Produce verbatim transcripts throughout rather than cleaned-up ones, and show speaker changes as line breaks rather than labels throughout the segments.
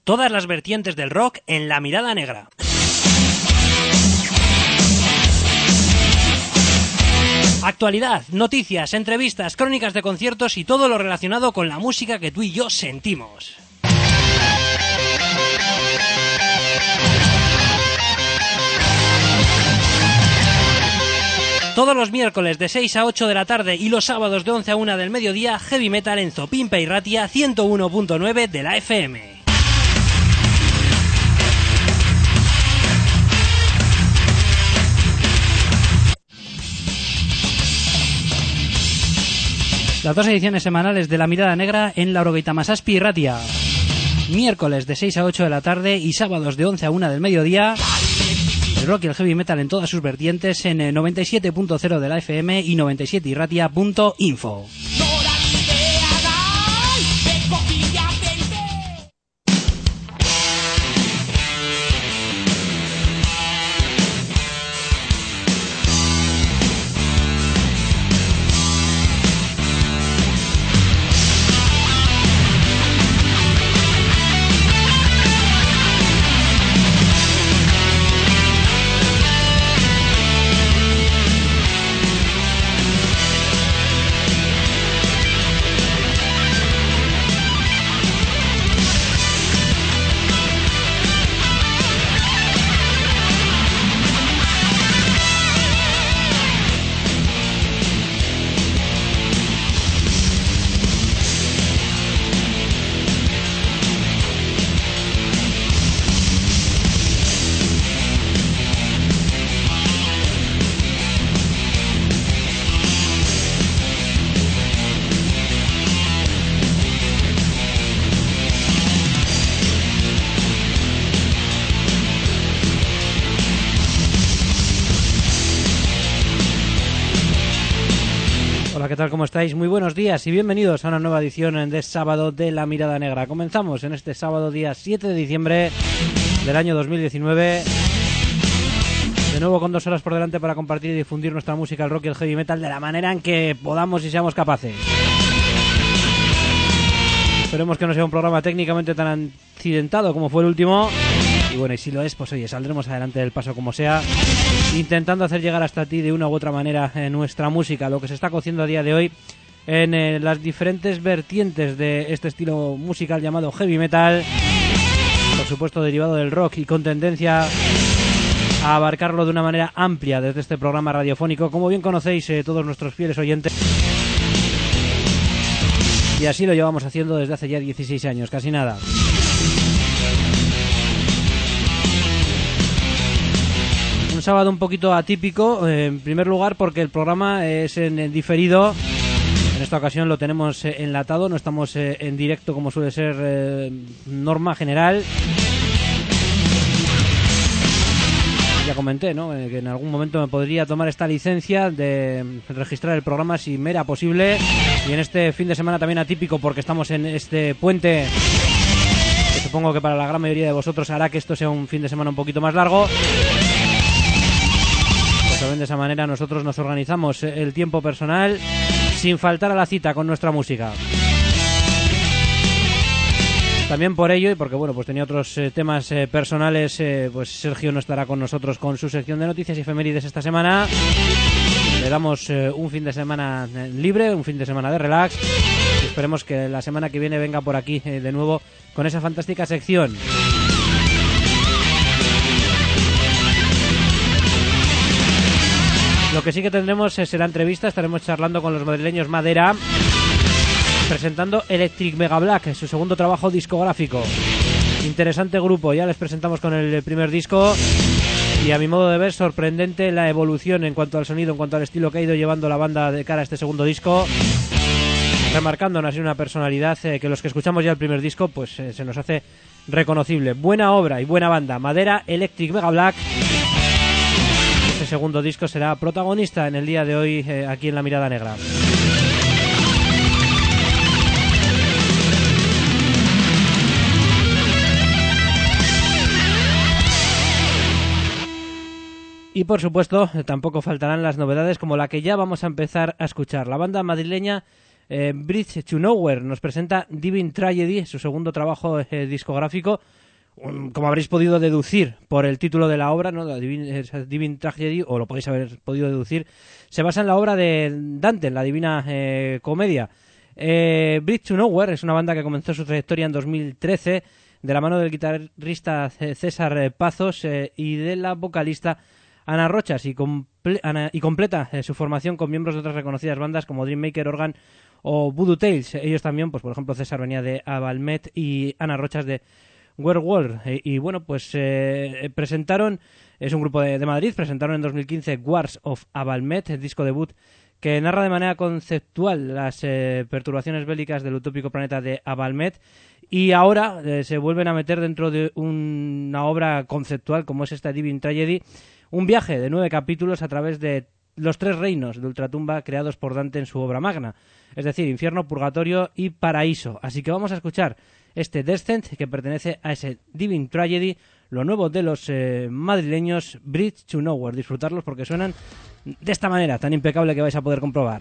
Todas las vertientes del rock en La Mirada Negra. Actualidad, noticias, entrevistas, crónicas de conciertos y todo lo relacionado con la música que tú y yo sentimos. Todos los miércoles de seis a ocho de la tarde y los sábados de once a una del mediodía, Heavy Metal en Zopimpe y Ratia ciento uno punto nueve de la F M. Las dos ediciones semanales de La Mirada Negra en Laurogeita Masazpi y Ratia. Miércoles de seis a ocho de la tarde y sábados de once a una del mediodía. El rock y el heavy metal en todas sus vertientes en noventa y siete punto cero de la F M y noventa y siete y ratia punto info. ¿Qué tal? ¿Cómo estáis? Muy buenos días y bienvenidos a una nueva edición de Sábado de La Mirada Negra. Comenzamos en este sábado día siete de diciembre del año dos mil diecinueve. De nuevo con dos horas por delante para compartir y difundir nuestra música, el rock y el heavy metal de la manera en que podamos y seamos capaces. Esperemos que no sea un programa técnicamente tan accidentado como fue el último. Y bueno, y si lo es, pues oye, saldremos adelante del paso como sea, intentando hacer llegar hasta ti de una u otra manera eh, nuestra música, lo que se está cociendo a día de hoy en eh, las diferentes vertientes de este estilo musical llamado heavy metal, por supuesto derivado del rock y con tendencia a abarcarlo de una manera amplia desde este programa radiofónico, como bien conocéis eh, todos nuestros fieles oyentes. Y así lo llevamos haciendo desde hace ya dieciséis años, casi nada. Un sábado un poquito atípico, eh, en primer lugar porque el programa es en, en diferido. En esta ocasión lo tenemos eh, enlatado, no estamos eh, en directo como suele ser eh, norma general. Ya comenté, ¿no?, eh, que en algún momento me podría tomar esta licencia de registrar el programa si me era posible. Y en este fin de semana también atípico porque estamos en este puente, que supongo que para la gran mayoría de vosotros hará que esto sea un fin de semana un poquito más largo. También de esa manera nosotros nos organizamos el tiempo personal sin faltar a la cita con nuestra música. También por ello, y porque bueno, pues tenía otros eh, temas eh, personales, eh, pues Sergio no estará con nosotros con su sección de noticias y efemérides esta semana. Le damos eh, un fin de semana eh, libre, un fin de semana de relax. Y esperemos que la semana que viene venga por aquí eh, de nuevo con esa fantástica sección. Lo que sí que tendremos será entrevista, estaremos charlando con los madrileños Madera, presentando Electric Mega Black, su segundo trabajo discográfico. Interesante grupo, ya les presentamos con el primer disco y a mi modo de ver sorprendente la evolución en cuanto al sonido, en cuanto al estilo que ha ido llevando la banda de cara a este segundo disco, remarcando así una personalidad eh, que los que escuchamos ya el primer disco pues eh, se nos hace reconocible. Buena obra y buena banda, Madera, Electric Mega Black. Este segundo disco será protagonista en el día de hoy eh, aquí en La Mirada Negra. Y por supuesto tampoco faltarán las novedades como la que ya vamos a empezar a escuchar. La banda madrileña Eh, Bridge to Nowhere nos presenta Divine Tragedy, su segundo trabajo eh, discográfico. Um, como habréis podido deducir por el título de la obra, ¿no? La Divine, Divine Tragedy, o lo podéis haber podido deducir, se basa en la obra de Dante, en la Divina eh, Comedia. Eh, Bridge to Nowhere es una banda que comenzó su trayectoria en dos mil trece de la mano del guitarrista César Pazos eh, y de la vocalista Ana Rochas, y, comple Ana, y completa eh, su formación con miembros de otras reconocidas bandas como Dreammaker, Organ o Voodoo Tales. Ellos también, pues por ejemplo, César venía de Avalmet y Ana Rochas de Werewolf. Eh, y bueno, pues eh, presentaron, es un grupo de, de Madrid, presentaron en dos mil quince Wars of Avalmet, el disco debut que narra de manera conceptual las eh, perturbaciones bélicas del utópico planeta de Avalmet, y ahora eh, se vuelven a meter dentro de un, una obra conceptual como es esta Divine Tragedy, un viaje de nueve capítulos a través de los tres reinos de Ultratumba creados por Dante en su obra magna, es decir, infierno, purgatorio y paraíso. Así que vamos a escuchar este Descent, que pertenece a ese Divine Tragedy, lo nuevo de los eh, madrileños Bridge to Nowhere. Disfrutarlos porque suenan de esta manera tan impecable que vais a poder comprobar.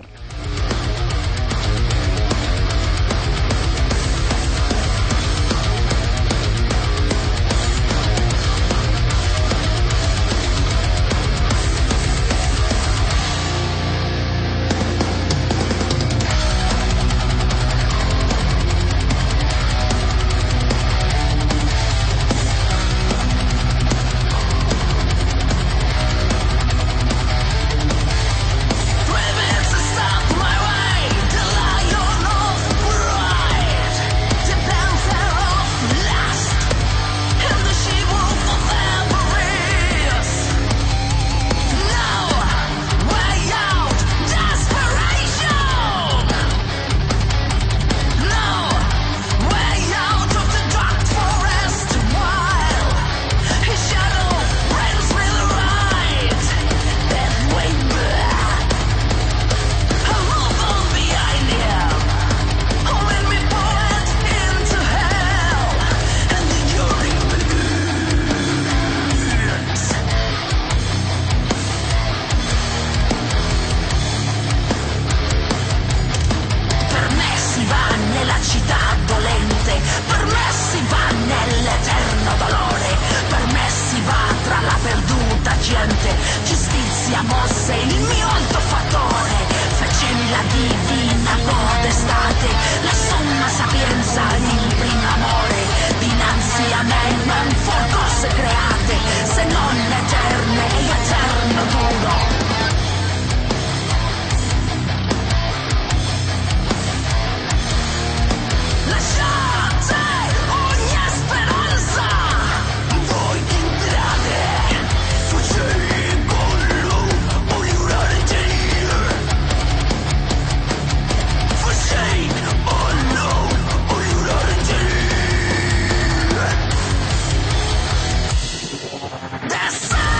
The sun!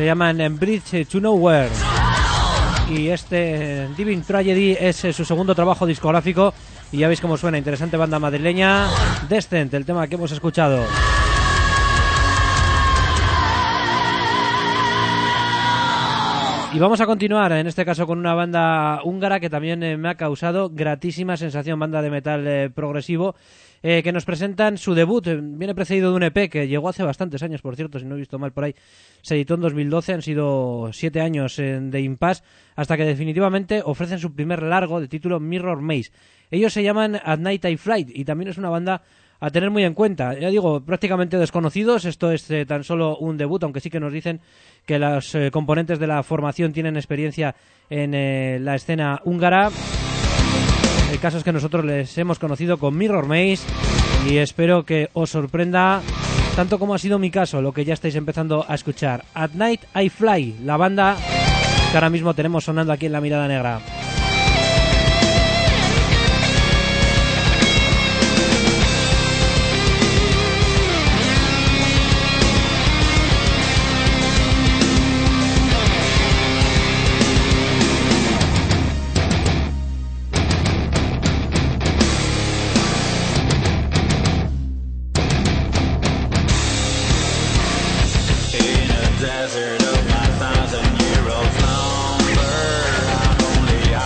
se llaman Bridge to Nowhere. Y este Divine Tragedy es eh, su segundo trabajo discográfico. Y ya veis cómo suena, interesante banda madrileña. Descent, el tema que hemos escuchado. Y vamos a continuar, en este caso con una banda húngara que también eh, me ha causado gratísima sensación, banda de metal eh, progresivo, eh, que nos presentan su debut. Eh, viene precedido de un E P que llegó hace bastantes años, por cierto, si no he visto mal por ahí. Se editó en dos mil doce, han sido siete años eh, de impasse, hasta que definitivamente ofrecen su primer largo de título Mirror Maze. Ellos se llaman At Night I Fly y también es una banda a tener muy en cuenta. Ya digo, prácticamente desconocidos, esto es eh, tan solo un debut, aunque sí que nos dicen que los eh, componentes de la formación tienen experiencia en eh, la escena húngara. El caso es que nosotros les hemos conocido con Mirror Maze y espero que os sorprenda tanto como ha sido mi caso, lo que ya estáis empezando a escuchar. At Night I Fly, la banda que ahora mismo tenemos sonando aquí en La Mirada Negra.
Desert of my thousand year old slumber, I'm only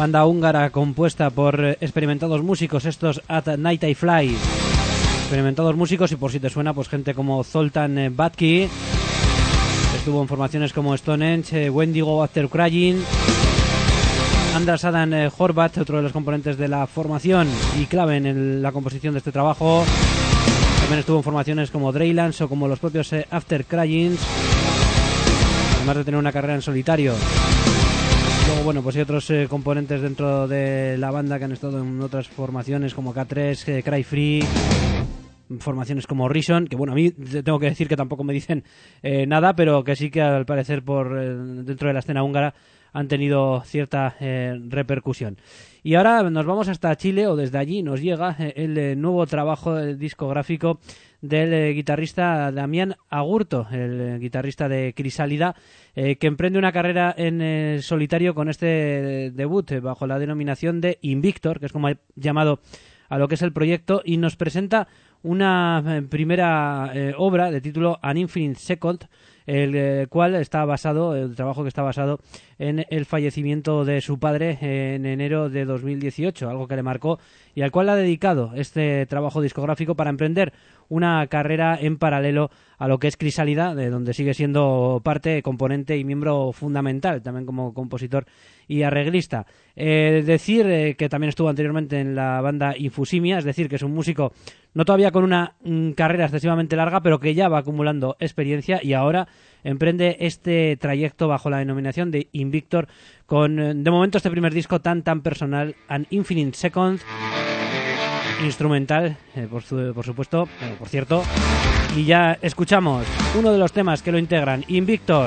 banda húngara compuesta por experimentados músicos, estos At Night I Fly. Experimentados músicos, y por si te suena, pues gente como Zoltán Batki, estuvo en formaciones como Stonehenge, Wendigo, After Crying, Andras Adam Horvath, otro de los componentes de la formación y clave en el, la composición de este trabajo. También estuvo en formaciones como Dreylands o como los propios eh, After Crying, además de tener una carrera en solitario. Luego, bueno, pues hay otros eh, componentes dentro de la banda que han estado en otras formaciones como K tres, eh, Cry Free, formaciones como Reason, que bueno, a mí tengo que decir que tampoco me dicen eh, nada, pero que sí que al parecer por eh, dentro de la escena húngara han tenido cierta eh, repercusión. Y ahora nos vamos hasta Chile, o desde allí nos llega eh, el eh, nuevo trabajo eh, discográfico del eh, guitarrista Damián Agurto, el eh, guitarrista de Crisálida, eh, que emprende una carrera en eh, solitario con este eh, debut eh, bajo la denominación de Invictor, que es como ha llamado a lo que es el proyecto, y nos presenta una eh, primera eh, obra de título An Infinite Second, el eh, cual está basado, el trabajo que está basado en el fallecimiento de su padre eh, en enero de dos mil dieciocho, algo que le marcó y al cual le ha dedicado este trabajo discográfico para emprender una carrera en paralelo a lo que es Crisálida, de donde sigue siendo parte, componente y miembro fundamental, también como compositor y arreglista. Eh, decir eh, que también estuvo anteriormente en la banda Infusimia, es decir, que es un músico no todavía con una mm, carrera excesivamente larga, pero que ya va acumulando experiencia y ahora emprende este trayecto bajo la denominación de Invictor con, de momento, este primer disco tan tan personal, An Infinite Second, instrumental, eh, por, su, por supuesto, eh, por cierto, y ya escuchamos uno de los temas que lo integran, Invictor.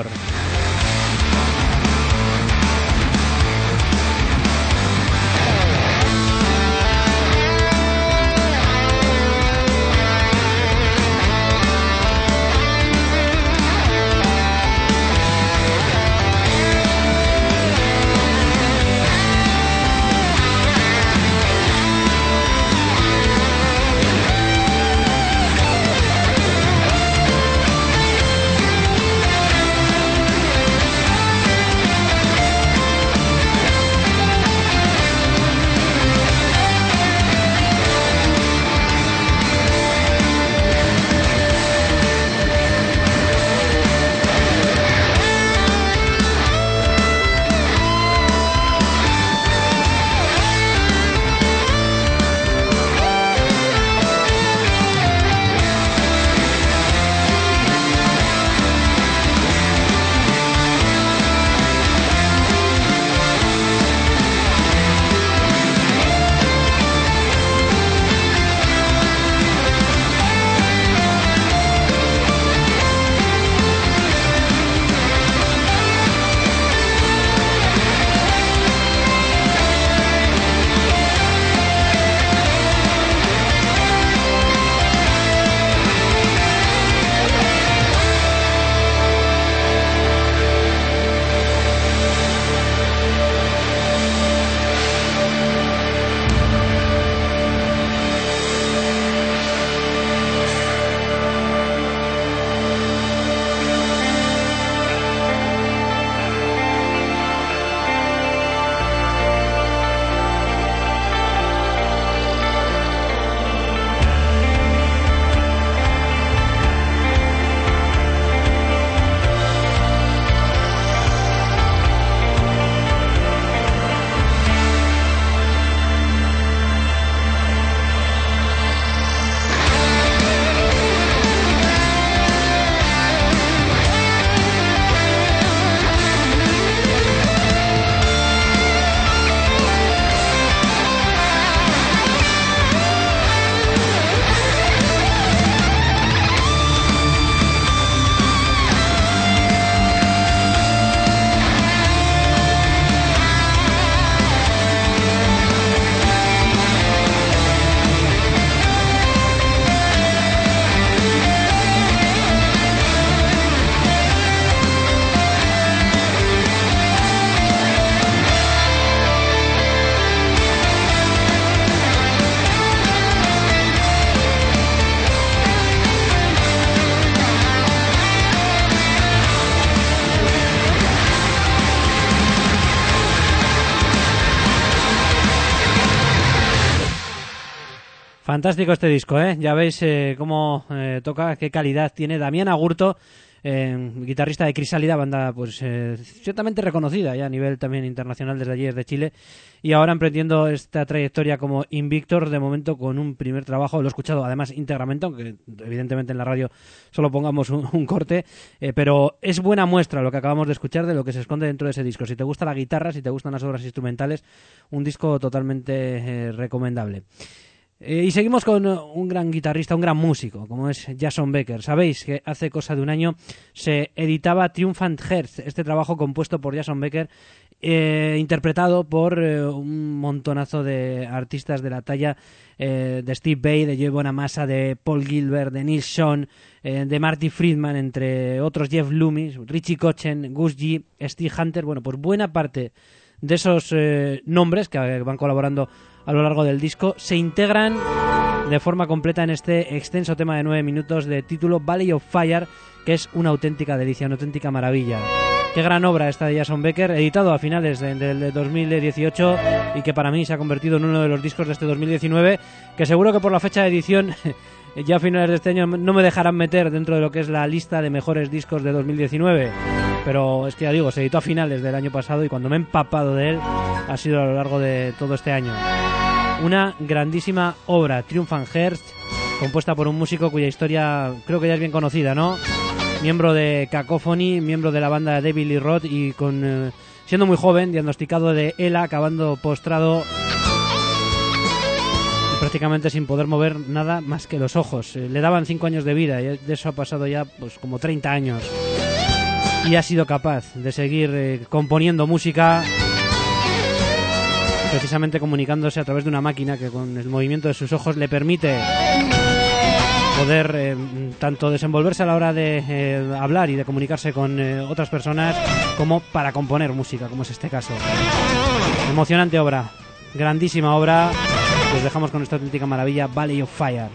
Fantástico este disco, ¿eh? Ya veis eh, cómo eh, toca, qué calidad tiene Damián Agurto, eh, guitarrista de Crisálida, banda pues eh, ciertamente reconocida ya a nivel también internacional desde allí, desde Chile, y ahora emprendiendo esta trayectoria como Invictor, de momento con un primer trabajo, lo he escuchado además íntegramente, aunque evidentemente en la radio solo pongamos un, un corte, eh, pero es buena muestra lo que acabamos de escuchar de lo que se esconde dentro de ese disco. Si te gusta la guitarra, si te gustan las obras instrumentales, un disco totalmente eh, recomendable. Eh, y seguimos con un gran guitarrista, un gran músico, como es Jason Becker. Sabéis que hace cosa de un año se editaba Triumphant Hearts, este trabajo compuesto por Jason Becker, eh, interpretado por eh, un montonazo de artistas de la talla eh, de Steve Vai, de Joey Bonamassa, de Paul Gilbert, de Neil Schon, eh, de Marty Friedman, entre otros Jeff Loomis, Richie Kochen, Gus G, Steve Hunter. Bueno, pues buena parte de esos eh, nombres que van colaborando a lo largo del disco se integran de forma completa en este extenso tema de nueve minutos de título Valley of Fire, que es una auténtica delicia, una auténtica maravilla. Qué gran obra esta de Jason Becker, editado a finales del de, de dos mil dieciocho y que para mí se ha convertido en uno de los discos de este dos mil diecinueve, que seguro que por la fecha de edición ya a finales de este año no me dejarán meter dentro de lo que es la lista de mejores discos de dos mil diecinueve, pero es que ya digo, se editó a finales del año pasado y cuando me he empapado de él ha sido a lo largo de todo este año. Una grandísima obra, Triumphant Hearts, compuesta por un músico cuya historia creo que ya es bien conocida, ¿no? Miembro de Cacophony, miembro de la banda David Lee Roth y con eh, siendo muy joven, diagnosticado de E L A, acabando postrado y prácticamente sin poder mover nada más que los ojos. Eh, le daban cinco años de vida y de eso ha pasado ya pues como treinta años. Y ha sido capaz de seguir eh, componiendo música, precisamente comunicándose a través de una máquina que con el movimiento de sus ojos le permite poder eh, tanto desenvolverse a la hora de eh, hablar y de comunicarse con eh, otras personas, como para componer música, como es este caso. Emocionante obra, grandísima obra. Los dejamos con esta auténtica maravilla, Valley of Fire.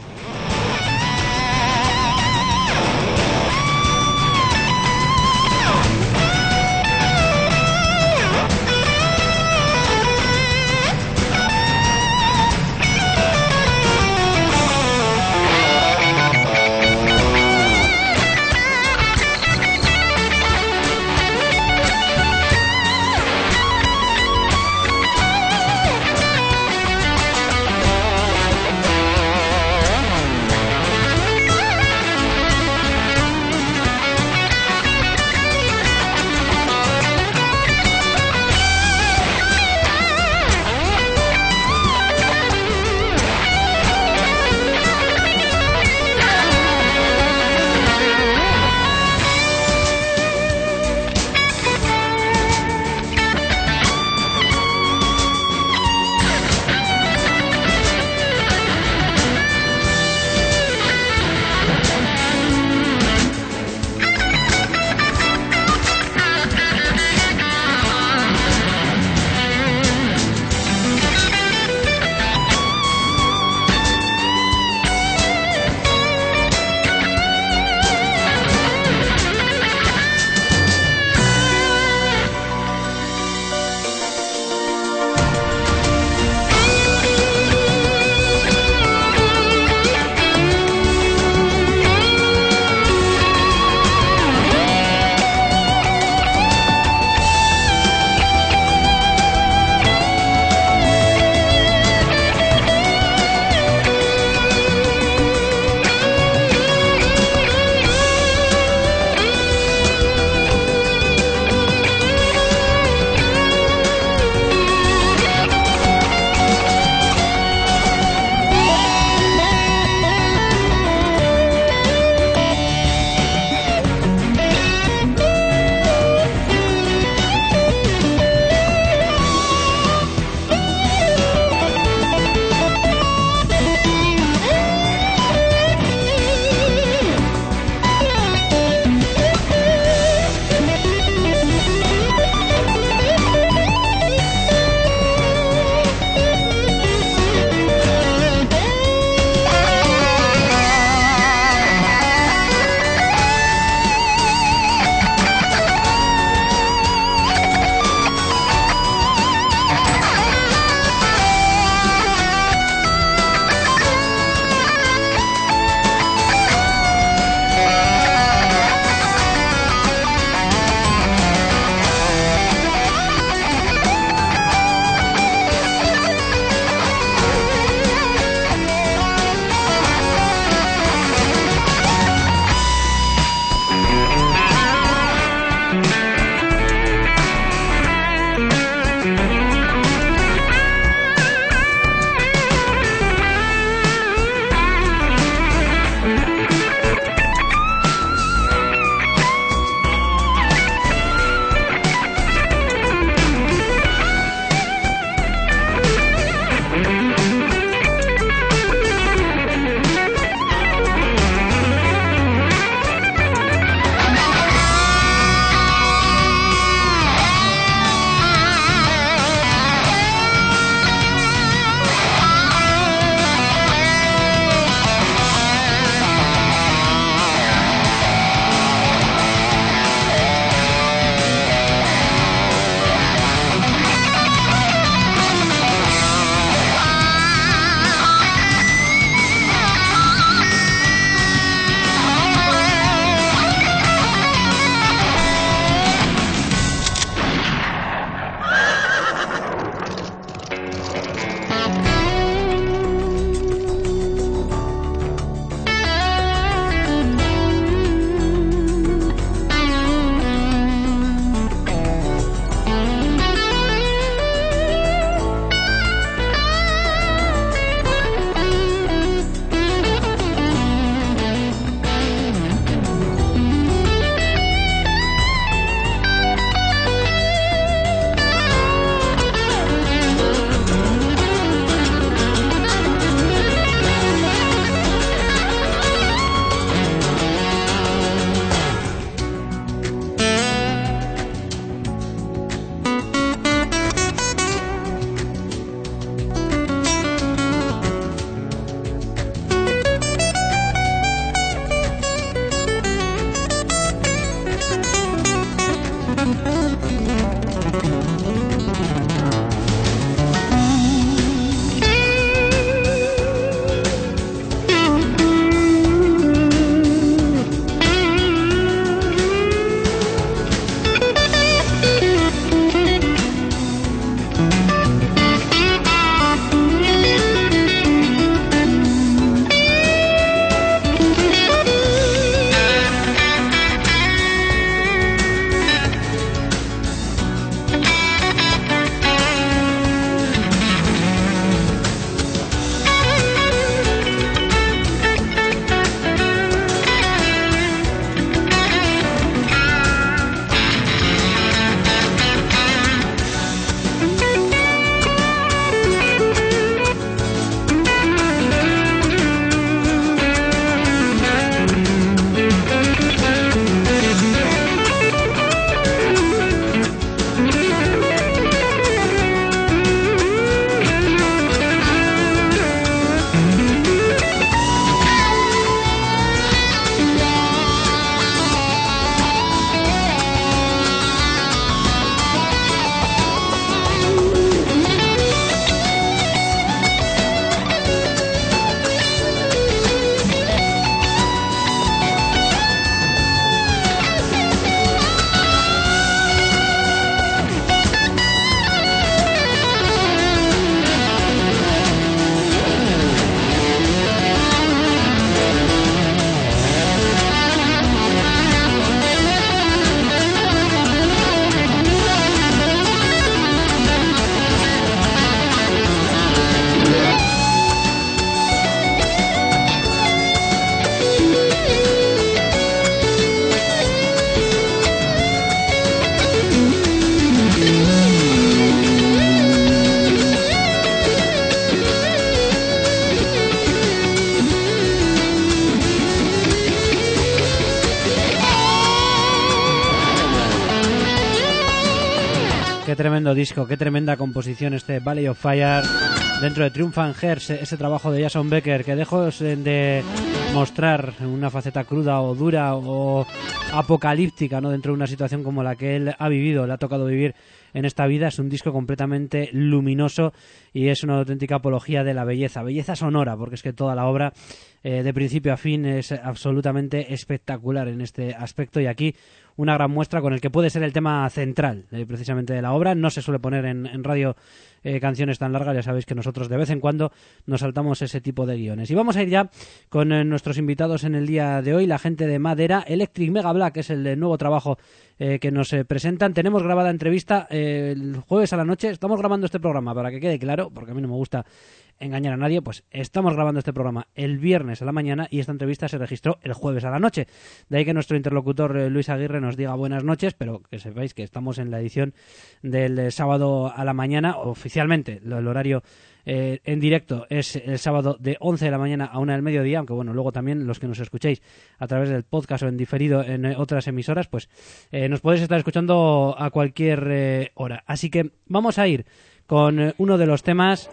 Qué tremendo disco, qué tremenda composición este Valley of Fire dentro de Triumphant Hearts, ese trabajo de Jason Becker que dejó de mostrar una faceta cruda o dura o apocalíptica, ¿no?, dentro de una situación como la que él ha vivido, le ha tocado vivir en esta vida. Es un disco completamente luminoso y es una auténtica apología de la belleza, belleza sonora, porque es que toda la obra eh, de principio a fin es absolutamente espectacular en este aspecto, y aquí una gran muestra con el que puede ser el tema central eh, precisamente de la obra. No se suele poner en, en radio eh, canciones tan largas, ya sabéis que nosotros de vez en cuando nos saltamos ese tipo de guiones. Y vamos a ir ya con eh, nuestros invitados en el día de hoy, la gente de Madera. Electric Mega Black es el nuevo trabajo eh, que nos eh, presentan. Tenemos grabada entrevista eh, el jueves a la noche. Estamos grabando este programa, para que quede claro, porque a mí no me gusta engañar a nadie, pues estamos grabando este programa el viernes a la mañana y esta entrevista se registró el jueves a la noche. De ahí que nuestro interlocutor eh, Luis Aguirre nos diga buenas noches, pero que sepáis que estamos en la edición del eh, sábado a la mañana. Oficialmente el horario eh, en directo es el sábado de once de la mañana a una del mediodía, aunque bueno, luego también los que nos escuchéis a través del podcast o en diferido en eh, otras emisoras, pues eh, nos podéis estar escuchando a cualquier eh, hora. Así que vamos a ir con eh, uno de los temas,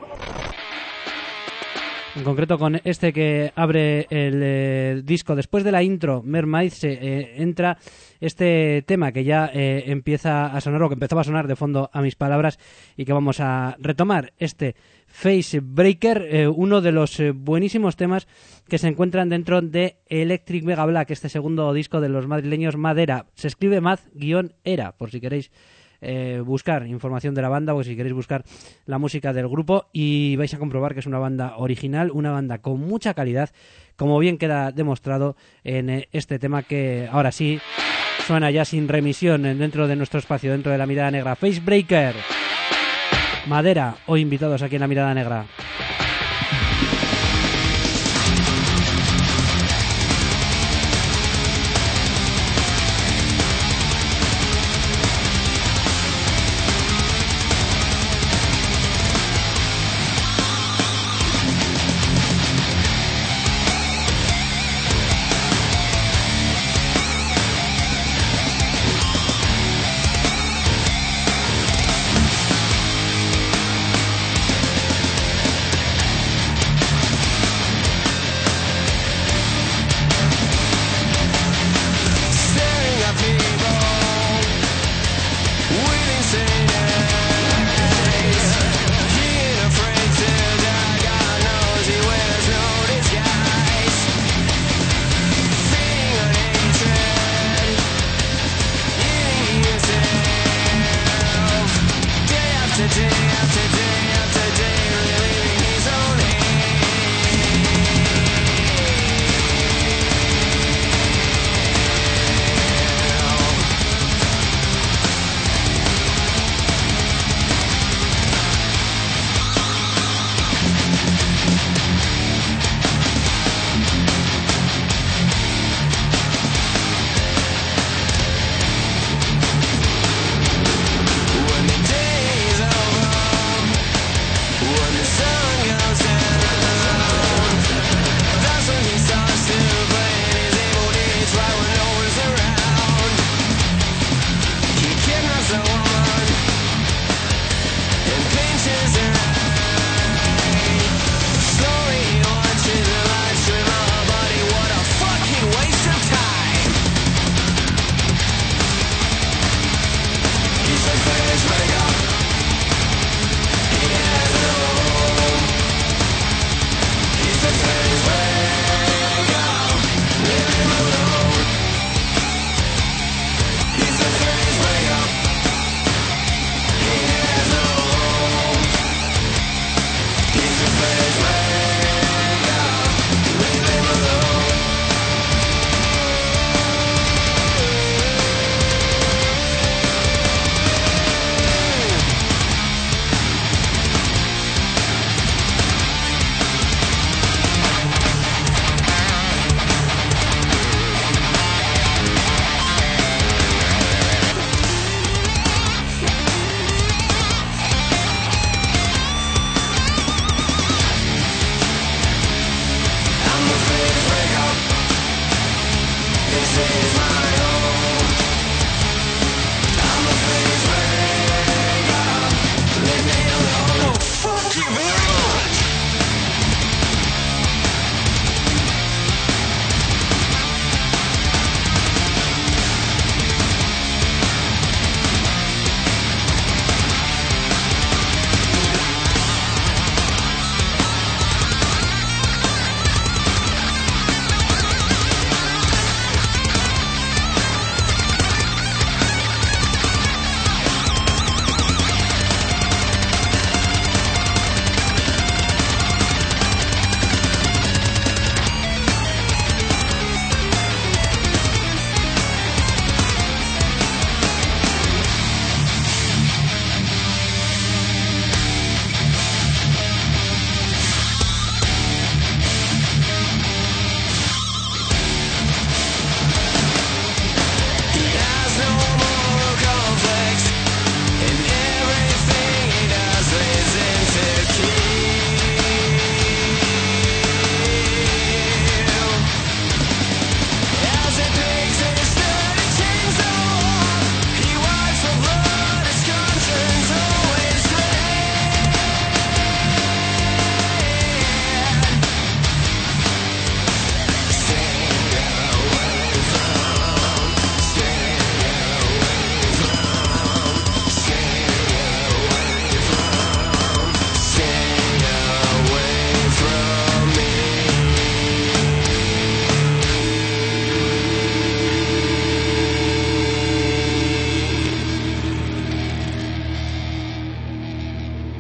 en concreto con este que abre el eh, disco. Después de la intro, Mermaid, se eh, entra este tema que ya eh, empieza a sonar, o que empezaba a sonar de fondo a mis palabras, y que vamos a retomar, este Face Breaker, eh, uno de los eh, buenísimos temas que se encuentran dentro de Electric Mega Black, este segundo disco de los madrileños Madera. Se escribe Maz-Era, por si queréis Eh, buscar información de la banda, o si queréis buscar la música del grupo, y vais a comprobar que es una banda original, una banda con mucha calidad, como bien queda demostrado en eh, este tema que ahora sí suena ya sin remisión dentro de nuestro espacio, dentro de La Mirada Negra. Face Breaker, Madera, hoy invitados aquí en La Mirada Negra.
This is my home. I'm a face breaker.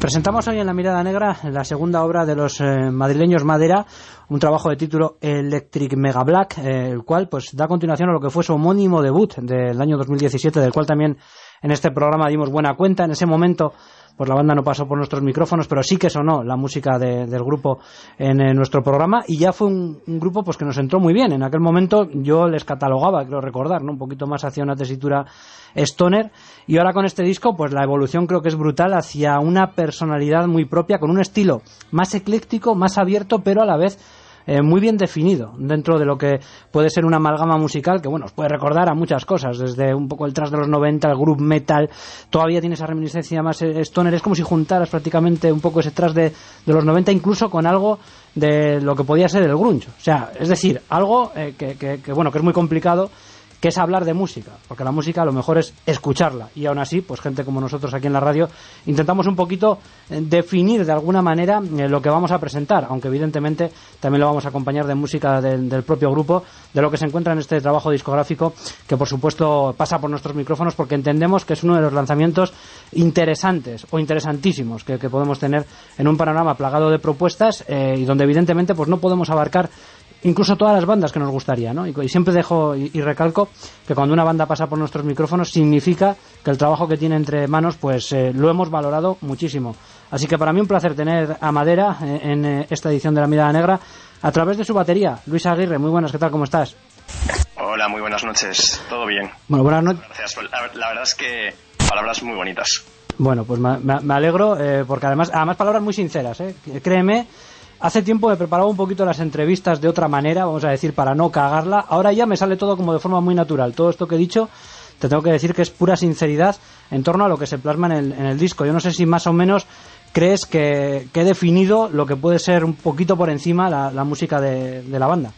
Presentamos hoy en La Mirada Negra la segunda obra de los eh, madrileños Madera, un trabajo de título Electric Mega Black, eh, el cual pues da continuación a lo que fue su homónimo debut del año dos mil diecisiete, del cual también en este programa dimos buena cuenta. En ese momento pues la banda no pasó por nuestros micrófonos, pero sí que sonó la música de, del grupo en, en nuestro programa, y ya fue un, un grupo pues que nos entró muy bien. En aquel momento yo les catalogaba, creo recordar, ¿no?, un poquito más hacia una tesitura stoner, y ahora con este disco pues la evolución creo que es brutal hacia una personalidad muy propia, con un estilo más ecléctico, más abierto, pero a la vez Eh, muy bien definido dentro de lo que puede ser una amalgama musical que, bueno, os puede recordar a muchas cosas, desde un poco el thrash de los noventa, el groove metal, todavía tiene esa reminiscencia más stoner. Es como si juntaras prácticamente un poco ese thrash de, de los noventa, incluso con algo de lo que podía ser el grunge. O sea, es decir, algo eh, que, que, que, bueno, que es muy complicado, que es hablar de música, porque la música lo mejor es escucharla, y aún así, pues gente como nosotros aquí en la radio intentamos un poquito definir de alguna manera eh, lo que vamos a presentar, aunque evidentemente también lo vamos a acompañar de música del, del propio grupo, de lo que se encuentra en este trabajo discográfico, que por supuesto pasa por nuestros micrófonos, porque entendemos que es uno de los lanzamientos interesantes o interesantísimos que, que podemos tener en un panorama plagado de propuestas, eh, y donde evidentemente pues no podemos abarcar incluso todas las bandas que nos gustaría, ¿no? Y, y siempre dejo y, y recalco que cuando una banda pasa por nuestros micrófonos significa que el trabajo que tiene entre manos pues eh, lo hemos valorado muchísimo. Así que para mí un placer tener a Madera eh, en eh, esta edición de La Mirada Negra a través de su batería. Luis Aguirre, muy buenas, ¿qué tal? ¿Cómo estás?
Hola, muy buenas noches, todo bien.
Bueno, buenas noches.
Gracias, la, la verdad es que palabras muy bonitas.
Bueno, pues me, me alegro, eh, porque además, además palabras muy sinceras, ¿eh? Créeme. Hace tiempo me preparaba un poquito las entrevistas de otra manera, vamos a decir, para no cagarla. Ahora ya me sale todo como de forma muy natural. Todo esto que he dicho, te tengo que decir que es pura sinceridad en torno a lo que se plasma en el, en el disco. Yo no sé si más o menos crees que, que he definido lo que puede ser un poquito por encima la, la música de, de la banda.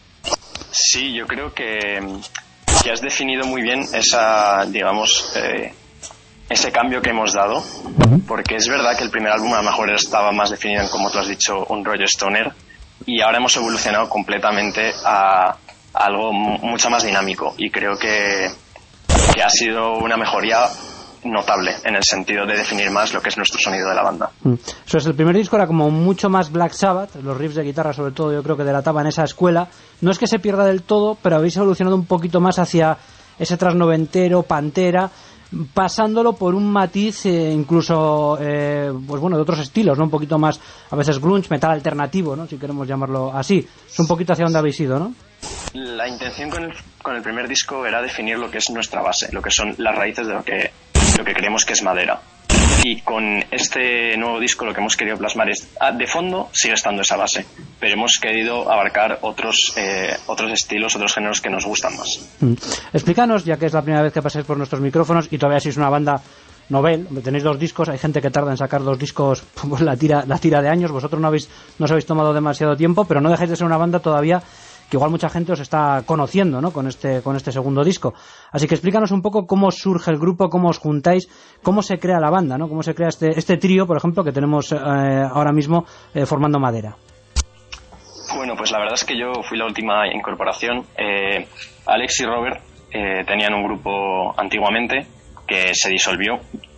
Sí, yo creo que, que has definido muy bien esa, digamos, eh, ese cambio que hemos dado, porque es verdad que el primer álbum a lo mejor estaba más definido en, como tú has dicho, un rollo stoner, y ahora hemos evolucionado completamente a, a algo mucho más dinámico, y creo que, que ha sido una mejoría notable en el sentido de definir más lo que es nuestro sonido de la banda.
Eso es, el primer disco era como mucho más Black Sabbath, los riffs de guitarra sobre todo yo creo que delataban esa escuela. No es que se pierda del todo, pero habéis evolucionado un poquito más hacia ese trasnoventero, Pantera, pasándolo por un matiz eh, incluso eh, pues bueno, de otros estilos, ¿no? Un poquito más, a veces grunge, metal alternativo, ¿no?, si queremos llamarlo así. Es un poquito hacia donde habéis ido, ¿no?
La intención con el, con el primer disco era definir lo que es nuestra base, lo que son las raíces de lo que, lo que creemos que es Madera. Y con este nuevo disco lo que hemos querido plasmar es, ah, de fondo sigue estando esa base, pero hemos querido abarcar otros eh, otros estilos, otros géneros que nos gustan más.
Mm. Explícanos, ya que es la primera vez que pasáis por nuestros micrófonos y todavía sois una banda novel, tenéis dos discos, hay gente que tarda en sacar dos discos, pues la tira la tira de años, vosotros no habéis no os habéis tomado demasiado tiempo, pero no dejáis de ser una banda todavía que igual mucha gente os está conociendo, ¿no?, con este con este segundo disco. Así que explícanos un poco cómo surge el grupo, cómo os juntáis, cómo se crea la banda, ¿no?, cómo se crea este este trío, por ejemplo, que tenemos eh, ahora mismo eh, formando Madera.
Bueno, pues la verdad es que yo fui la última incorporación. Eh, Alex y Robert eh, tenían un grupo antiguamente que se disolvió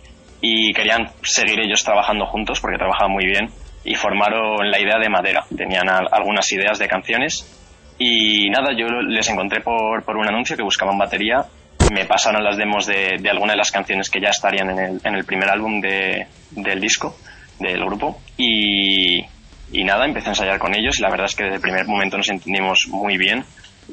y querían seguir ellos trabajando juntos porque trabajaban muy bien, y formaron la idea de Madera. Tenían a, algunas ideas de canciones. Y nada, yo les encontré por, por un anuncio que buscaban batería, me pasaron las demos de, de algunas de las canciones que ya estarían en el, en el primer álbum de, del disco, del grupo, y, y nada, empecé a ensayar con ellos, y la verdad es que desde el primer momento nos entendimos muy bien,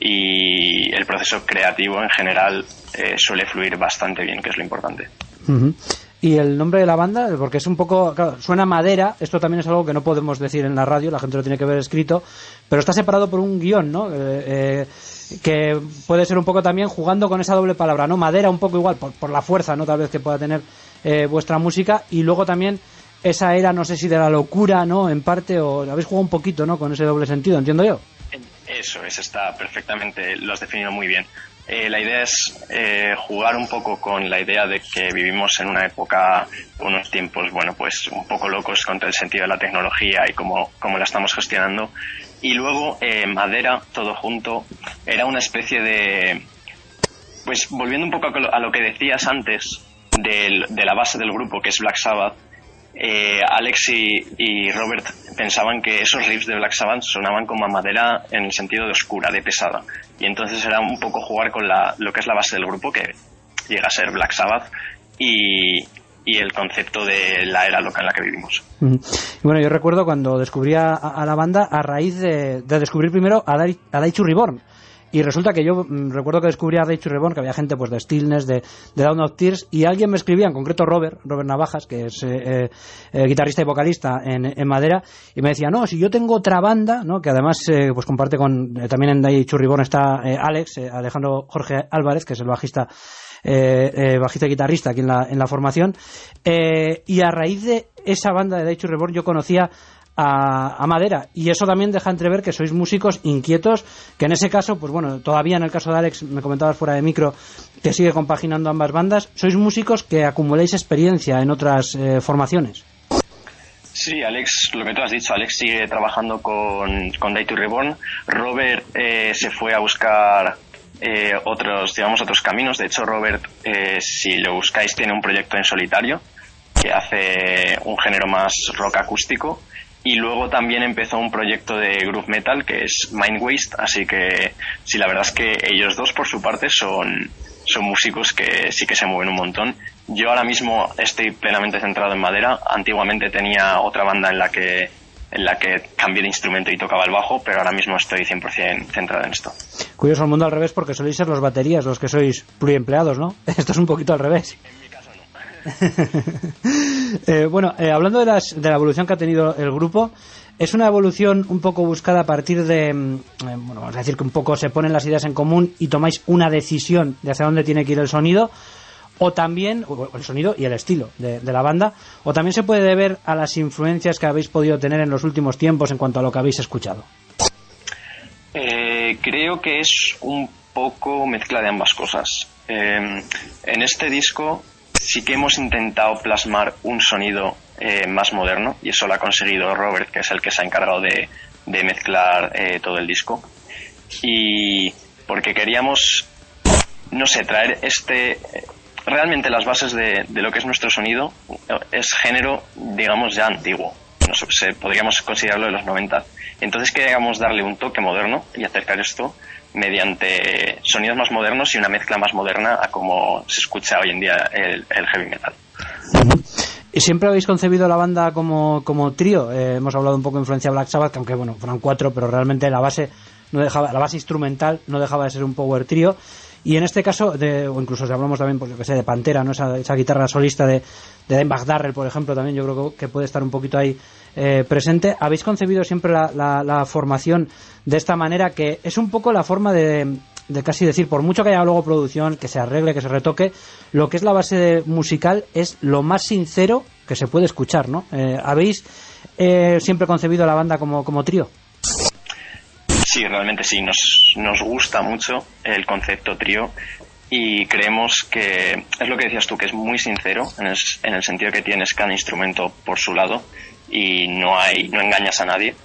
y el proceso creativo en general eh, suele fluir bastante bien, que es lo importante.
Uh-huh. Y el nombre de la banda, porque es un poco, claro, suena Madera, esto también es algo que no podemos decir en la radio, la gente lo tiene que ver escrito, pero está separado por un guión, ¿no?, eh, eh, que puede ser un poco también jugando con esa doble palabra, ¿no? Madera un poco igual, por, por la fuerza, ¿no?, tal vez que pueda tener eh, vuestra música, y luego también esa era, no sé si de la locura, ¿no?, en parte, o habéis jugado un poquito, ¿no?, con ese doble sentido, entiendo yo.
Eso es, está perfectamente, lo has definido muy bien. Eh, la idea es eh, jugar un poco con la idea de que vivimos en una época, unos tiempos, bueno, pues un poco locos contra el sentido de la tecnología y cómo, cómo la estamos gestionando. Y luego eh, Madera, todo junto, era una especie de, pues volviendo un poco a lo que decías antes del, de la base del grupo, que es Black Sabbath, eh, Alex y, y Robert pensaban que esos riffs de Black Sabbath sonaban como a madera en el sentido de oscura, de pesada. Y entonces era un poco jugar con la, lo que es la base del grupo, que llega a ser Black Sabbath, y, y el concepto de la era loca en la que vivimos.
Mm. Bueno, yo recuerdo cuando descubrí a, a la banda a raíz de, de descubrir primero a Die, a Die to Reborn. Y resulta que yo mmm, recuerdo que descubrí a Die to Reborn, que había gente pues de Stillness, de, de Down of Tears, y alguien me escribía, en concreto Robert, Robert Navajas, que es eh, eh, guitarrista y vocalista en, en Madera, y me decía, no, si yo tengo otra banda, ¿no? Que además eh, pues comparte con, eh, también en Die to Reborn está eh, Alex, eh, Alejandro Jorge Álvarez, que es el bajista eh, eh, bajista y guitarrista aquí en la, en la formación, eh, y a raíz de esa banda de Die to Reborn yo conocía A, a Madera, y eso también deja entrever que sois músicos inquietos, que en ese caso, pues bueno, todavía en el caso de Alex, me comentabas fuera de micro que sigue compaginando ambas bandas, sois músicos que acumuláis experiencia en otras eh, formaciones.
Sí, Alex, lo que tú has dicho, Alex sigue trabajando con, con Die to Reborn. Robert eh, se fue a buscar eh, otros, digamos, otros caminos. De hecho, Robert, eh, si lo buscáis, tiene un proyecto en solitario que hace un género más rock acústico. Y luego también empezó un proyecto de groove metal que es Mind Waste, así que sí, la verdad es que ellos dos por su parte son, son músicos que sí que se mueven un montón. Yo ahora mismo estoy plenamente centrado en Madera. Antiguamente tenía otra banda en la que en la que cambié de instrumento y tocaba el bajo, pero ahora mismo estoy cien por ciento centrado en esto.
Curioso el mundo al revés, porque soléis ser los baterías los que sois pluriempleados, ¿no? Esto es un poquito al revés. eh, bueno, eh, hablando de, las, de la evolución que ha tenido el grupo, es una evolución un poco buscada a partir de, eh, bueno, vamos a decir que un poco se ponen las ideas en común y tomáis una decisión de hacia dónde tiene que ir el sonido, o también, o el sonido y el estilo de, de la banda, o también se puede deber a las influencias que habéis podido tener en los últimos tiempos en cuanto a lo que habéis escuchado.
Eh, creo que es un poco mezcla de ambas cosas. Eh, en este disco sí que hemos intentado plasmar un sonido eh, más moderno, y eso lo ha conseguido Robert, que es el que se ha encargado de, de mezclar eh, todo el disco. Y porque queríamos, no sé, traer este... Realmente las bases de, de lo que es nuestro sonido es género, digamos, ya antiguo. No sé, podríamos considerarlo de los noventa. Entonces queríamos darle un toque moderno y acercar esto mediante sonidos más modernos y una mezcla más moderna a cómo se escucha hoy en día el, el heavy metal.
¿Y siempre habéis concebido la banda como, como trío? Eh, hemos hablado un poco de influencia Black Sabbath, aunque bueno, fueron cuatro, pero realmente la base no dejaba, la base instrumental no dejaba de ser un power trío. Y en este caso, de, o incluso si hablamos también, pues yo que sé, de Pantera, ¿no? Esa, esa guitarra solista de, de Dimebag Darrell, por ejemplo, también yo creo que puede estar un poquito ahí eh, presente. ¿Habéis concebido siempre la, la, la formación de esta manera, que es un poco la forma de, de casi decir, por mucho que haya luego producción, que se arregle, que se retoque, lo que es la base de, musical es lo más sincero que se puede escuchar, ¿no? Eh, ¿Habéis eh, siempre concebido la banda como, como trío?
Sí, realmente sí, nos, nos gusta mucho el concepto trío y creemos que es lo que decías tú, que es muy sincero en el, en el sentido que tienes cada instrumento por su lado y no hay no engañas a nadie,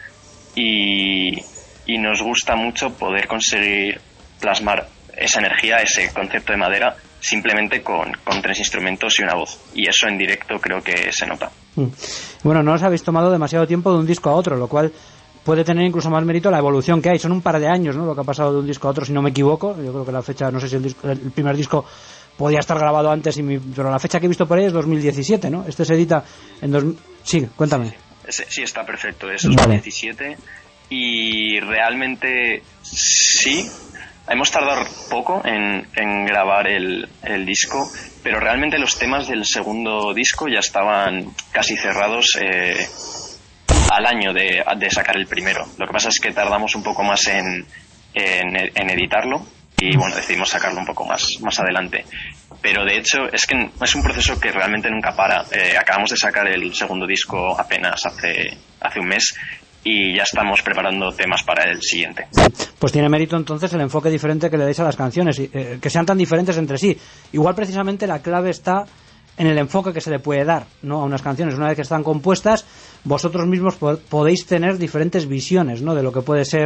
y, y nos gusta mucho poder conseguir plasmar esa energía, ese concepto de Madera, simplemente con, con tres instrumentos y una voz, y eso en directo creo que se nota.
Bueno, no os habéis tomado demasiado tiempo de un disco a otro, lo cual puede tener incluso más mérito la evolución que hay. Son un par de años, ¿no?, lo que ha pasado de un disco a otro, si no me equivoco. Yo creo que la fecha, no sé si el, disco, el primer disco podía estar grabado antes, y mi, pero la fecha que he visto por ahí es dos mil diecisiete, ¿no? Este se edita en... Dos, sí, cuéntame.
Sí, sí, está perfecto, es dos mil diecisiete. Vale. Y realmente sí, hemos tardado poco en, en grabar el, el disco, pero realmente los temas del segundo disco ya estaban casi cerrados eh, al año de, de sacar el primero. Lo que pasa es que tardamos un poco más en, en, en editarlo y bueno, decidimos sacarlo un poco más, más adelante. Pero de hecho es que es un proceso que realmente nunca para. Eh, acabamos de sacar el segundo disco apenas hace, hace un mes y ya estamos preparando temas para el siguiente.
Pues tiene mérito entonces el enfoque diferente que le dais a las canciones, eh, que sean tan diferentes entre sí. Igual precisamente la clave está en el enfoque que se le puede dar, ¿no?, a unas canciones. Una vez que están compuestas, vosotros mismos podéis tener diferentes visiones, ¿no?, de lo que puede ser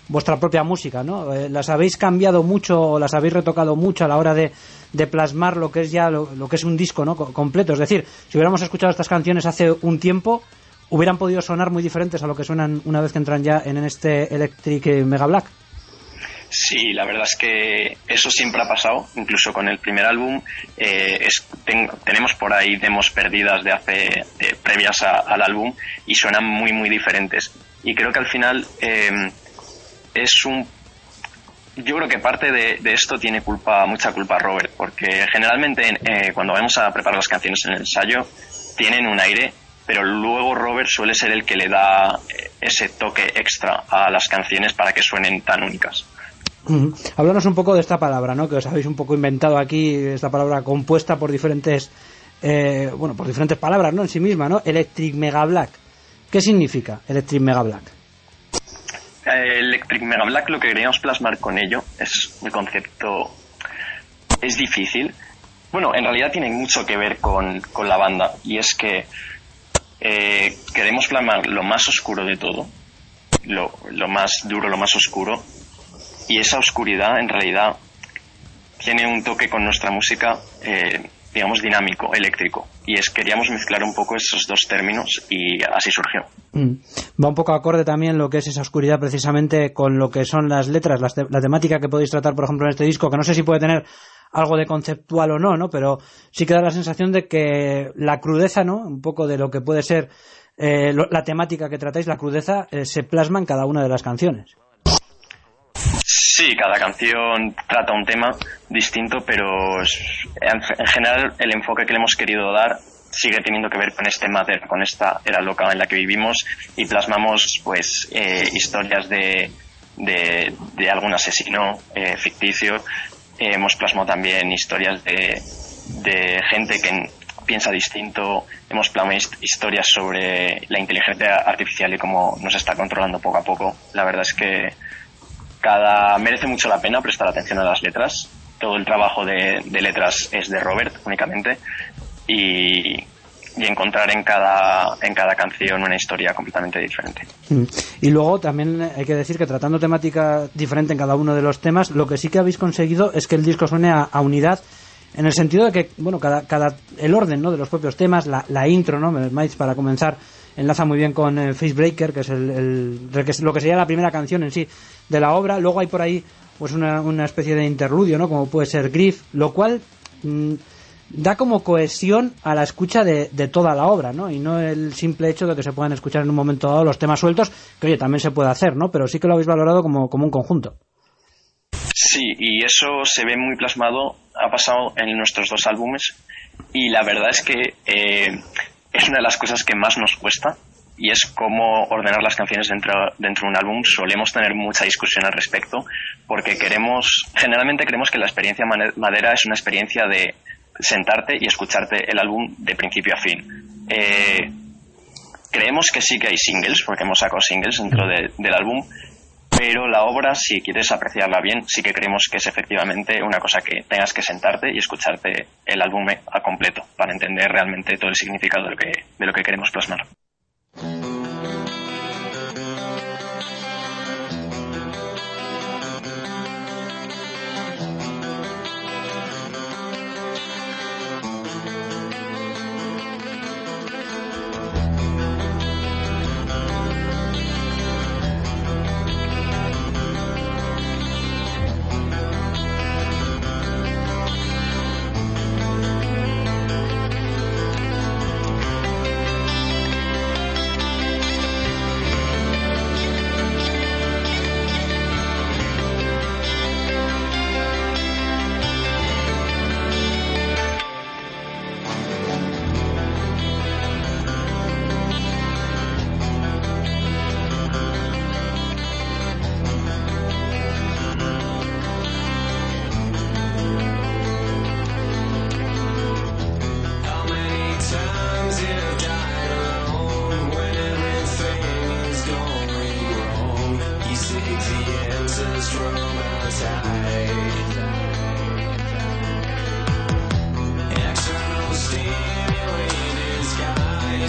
vuestra propia música, ¿no? Eh, ¿Las habéis cambiado mucho o las habéis retocado mucho a la hora de, de plasmar lo que es ya lo, lo que es un disco, ¿no? Co- completo? Es decir, si hubiéramos escuchado estas canciones hace un tiempo, hubieran podido sonar muy diferentes a lo que suenan una vez que entran ya en este Electric Mega Black.
Sí, la verdad es que eso siempre ha pasado, incluso con el primer álbum. Eh, es, ten, tenemos por ahí demos perdidas de hace eh, previas a, al álbum y suenan muy muy diferentes. Y creo que al final eh, es un yo creo que parte de, de esto tiene culpa mucha culpa Robert, porque generalmente eh, cuando vamos a preparar las canciones en el ensayo tienen un aire, pero luego Robert suele ser el que le da ese toque extra a las canciones para que suenen tan únicas.
Uh-huh. Háblanos un poco de esta palabra, ¿no? Que os habéis un poco inventado aquí, esta palabra compuesta por diferentes eh, bueno, por diferentes palabras, ¿no? En sí misma, ¿no? Electric Mega Black. ¿Qué significa Electric Mega Black?
Eh, Electric Mega Black, lo que queríamos plasmar con ello es el concepto. Es difícil. Bueno, en realidad tiene mucho que ver con, con la banda, y es que eh, queremos plasmar lo más oscuro de todo, lo, lo más duro, lo más oscuro. Y esa oscuridad, en realidad, tiene un toque con nuestra música, eh, digamos, dinámico, eléctrico. Y es queríamos mezclar un poco esos dos términos y así surgió.
Mm. Va un poco acorde también lo que es esa oscuridad precisamente con lo que son las letras, la, te- la temática que podéis tratar, por ejemplo, en este disco, que no sé si puede tener algo de conceptual o no, ¿no? Pero sí que da la sensación de que la crudeza, ¿no? Un poco de lo que puede ser eh, lo, la temática que tratáis, la crudeza, eh, se plasma en cada una de las canciones.
Sí, cada canción trata un tema distinto, pero es, en, en general el enfoque que le hemos querido dar sigue teniendo que ver con este Madera, con esta era loca en la que vivimos, y plasmamos pues eh, historias de, de, de algún asesino eh, ficticio. Eh, hemos plasmado también historias de, de gente que piensa distinto. Hemos plasmado historias sobre la inteligencia artificial y cómo nos está controlando poco a poco. La verdad es que cada merece mucho la pena prestar atención a las letras. Todo el trabajo de, de letras es de Robert únicamente, y, y encontrar en cada en cada canción una historia completamente diferente.
Mm. Y luego también hay que decir que tratando temática diferente en cada uno de los temas, lo que sí que habéis conseguido es que el disco suene a, a unidad, en el sentido de que, bueno, cada, cada el orden, ¿no?, de los propios temas, la, la intro, ¿no?, Miles, para comenzar, enlaza muy bien con eh, Facebreaker, que es el, el, el que, lo que sería la primera canción en sí de la obra. Luego hay por ahí pues una, una especie de interludio, ¿no?, como puede ser Grief, lo cual mmm, da como cohesión a la escucha de, de toda la obra, ¿no? Y no el simple hecho de que se puedan escuchar en un momento dado los temas sueltos, que oye, también se puede hacer, ¿no? Pero sí que lo habéis valorado como, como un conjunto.
Sí, y eso se ve muy plasmado, ha pasado en nuestros dos álbumes, y la verdad es que eh, es una de las cosas que más nos cuesta, y es cómo ordenar las canciones dentro, dentro de un álbum. Solemos tener mucha discusión al respecto, porque queremos, generalmente creemos que la experiencia Madera es una experiencia de sentarte y escucharte el álbum de principio a fin. Eh, creemos que sí que hay singles, porque hemos sacado singles dentro de, del álbum, pero la obra, si quieres apreciarla bien, sí que creemos que es efectivamente una cosa que tengas que sentarte y escucharte el álbum a completo para entender realmente todo el significado de lo que, de lo que queremos plasmar.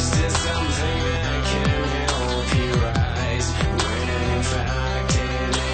Something that can help you rise when in fact it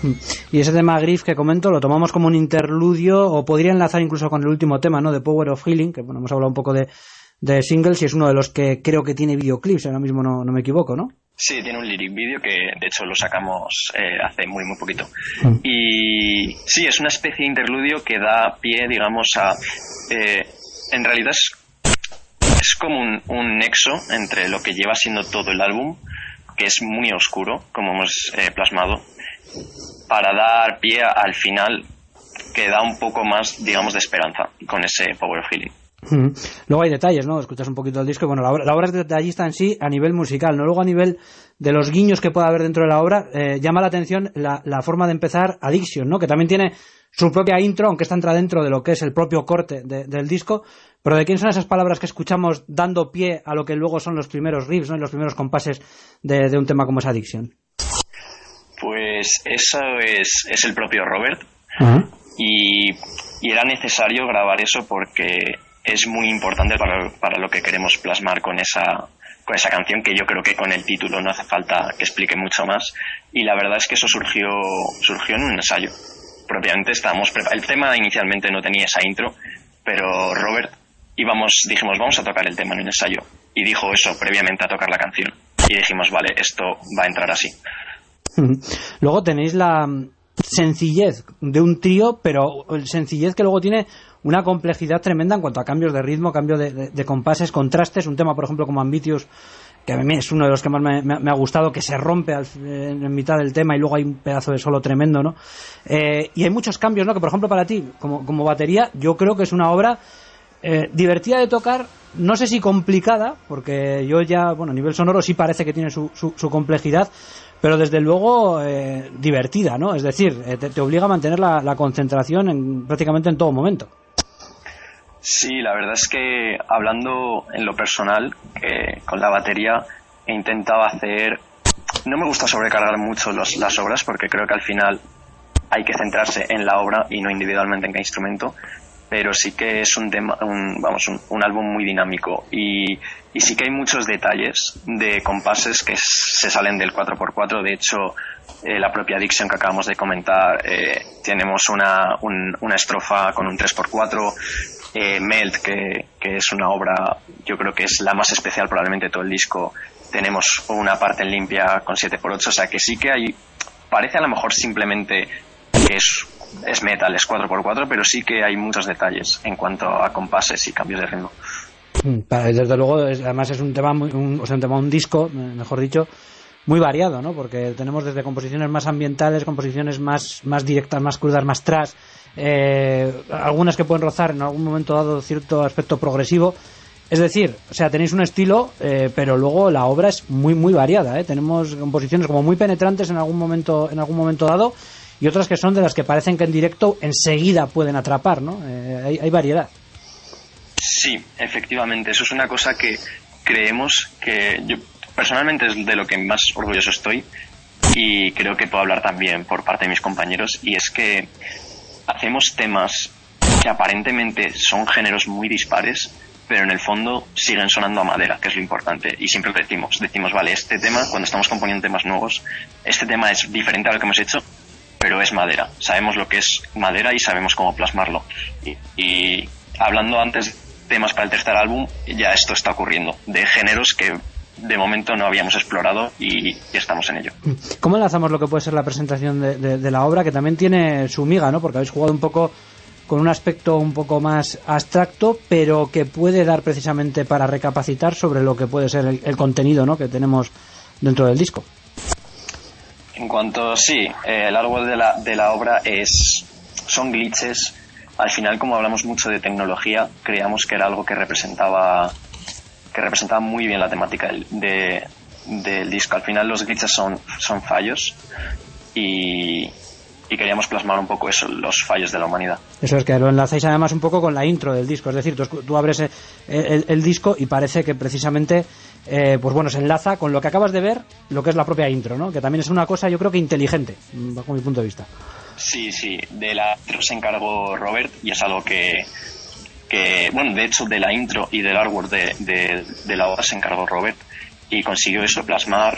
Y ese tema Grief que comento lo tomamos como un interludio, o podría enlazar incluso con el último tema, ¿no? De Power of Healing, que bueno, hemos hablado un poco de, de singles, y es uno de los que creo que tiene videoclips, ahora mismo no, no me equivoco, ¿no?
Sí, tiene un lyric video que de hecho lo sacamos eh, hace muy muy poquito. Mm. Y sí, es una especie de interludio que da pie, digamos, a... Eh, en realidad es, es como un, un nexo entre lo que lleva siendo todo el álbum, que es muy oscuro, como hemos eh, plasmado, para dar pie al final que da un poco más, digamos, de esperanza con ese Power of Healing.
Mm. Luego hay detalles, ¿no? Escuchas un poquito el disco y bueno, la obra, la obra es detallista en sí a nivel musical, ¿no? Luego a nivel de los guiños que pueda haber dentro de la obra, eh, llama la atención la, la forma de empezar Addiction, ¿no? Que también tiene su propia intro, aunque esta entra dentro de lo que es el propio corte de, del disco, pero ¿de quién son esas palabras que escuchamos dando pie a lo que luego son los primeros riffs, ¿no? Y los primeros compases de, de un tema como es Addiction?
Pues eso es, es el propio Robert.
Uh-huh.
y, y era necesario grabar eso porque es muy importante para, para lo que queremos plasmar con esa, con esa canción, que yo creo que con el título no hace falta que explique mucho más, y la verdad es que eso surgió, surgió en un ensayo. Propiamente estábamos prepar- el tema inicialmente no tenía esa intro, pero Robert íbamos, dijimos vamos a tocar el tema en un ensayo, y dijo eso previamente a tocar la canción, y dijimos vale, esto va a entrar así.
Luego tenéis la sencillez de un trío, pero sencillez que luego tiene una complejidad tremenda en cuanto a cambios de ritmo, cambio de, de, de compases, contrastes. Un tema, por ejemplo, como Ambitious, que a mí es uno de los que más me, me, me ha gustado, que se rompe al, en, en mitad del tema y luego hay un pedazo de solo tremendo, ¿no? Eh, y hay muchos cambios, ¿no? Que, por ejemplo, para ti, como, como batería, yo creo que es una obra eh, divertida de tocar, no sé si complicada, porque yo ya, bueno, a nivel sonoro sí parece que tiene su, su, su complejidad, pero desde luego eh, divertida, ¿no? Es decir, eh, te, te obliga a mantener la, la concentración en, prácticamente en todo momento.
Sí, la verdad es que hablando en lo personal, eh, con la batería he intentado hacer... No me gusta sobrecargar mucho los, las obras porque creo que al final hay que centrarse en la obra y no individualmente en cada instrumento, pero sí que es un tema, un, vamos, un, un álbum muy dinámico y, y sí que hay muchos detalles de compases que se salen del cuatro por cuatro. De hecho, eh, la propia Addiction que acabamos de comentar, eh, tenemos una, un, una estrofa con un tres por cuatro, eh, Melt, que, que es una obra, yo creo que es la más especial probablemente de todo el disco, tenemos una parte en limpia con siete por ocho, o sea que sí que hay, parece a lo mejor simplemente que es es metal, es cuatro por cuatro, pero sí que hay muchos detalles en cuanto a compases y cambios de ritmo.
Desde luego, es, además es un tema, muy, un, o sea, un tema, un disco, mejor dicho, muy variado, ¿no? Porque tenemos desde composiciones más ambientales, composiciones más, más directas, más crudas, más thrash, eh, algunas que pueden rozar en algún momento dado cierto aspecto progresivo. Es decir, o sea, tenéis un estilo, eh, pero luego la obra es muy, muy variada, ¿eh? Tenemos composiciones como muy penetrantes en algún momento, en algún momento dado, y otras que son de las que parecen que en directo enseguida pueden atrapar, ¿no? Eh, hay, hay variedad.
Sí, efectivamente, eso es una cosa que creemos que yo personalmente es de lo que más orgulloso estoy y creo que puedo hablar también por parte de mis compañeros, y es que hacemos temas que aparentemente son géneros muy dispares, pero en el fondo siguen sonando a madera, que es lo importante, y siempre lo decimos, decimos, vale, este tema, cuando estamos componiendo temas nuevos, este tema es diferente a lo que hemos hecho, pero es madera, sabemos lo que es madera y sabemos cómo plasmarlo. Y, y hablando antes de temas para el tercer álbum, ya esto está ocurriendo, de géneros que de momento no habíamos explorado y ya estamos en ello.
¿Cómo enlazamos lo que puede ser la presentación de, de, de la obra, que también tiene su miga, ¿no? Porque habéis jugado un poco con un aspecto un poco más abstracto, pero que puede dar precisamente para recapacitar sobre lo que puede ser el, el contenido, ¿no?, que tenemos dentro del disco.
En cuanto, sí, eh, el árbol de la, de la obra es son glitches. Al final, como hablamos mucho de tecnología, creíamos que era algo que representaba que representaba muy bien la temática del, de, del disco. Al final los glitches son, son fallos y, y queríamos plasmar un poco eso, los fallos de la humanidad.
Eso es, que lo enlazáis además un poco con la intro del disco, es decir, tú, tú abres el, el, el disco y parece que precisamente eh, pues bueno, se enlaza con lo que acabas de ver, lo que es la propia intro, ¿no? Que también es una cosa, yo creo que inteligente, bajo mi punto de vista.
Sí, sí, de la intro se encargó Robert y es algo que, que bueno, de hecho de la intro y del artwork de, de, de la obra se encargó Robert y consiguió eso, plasmar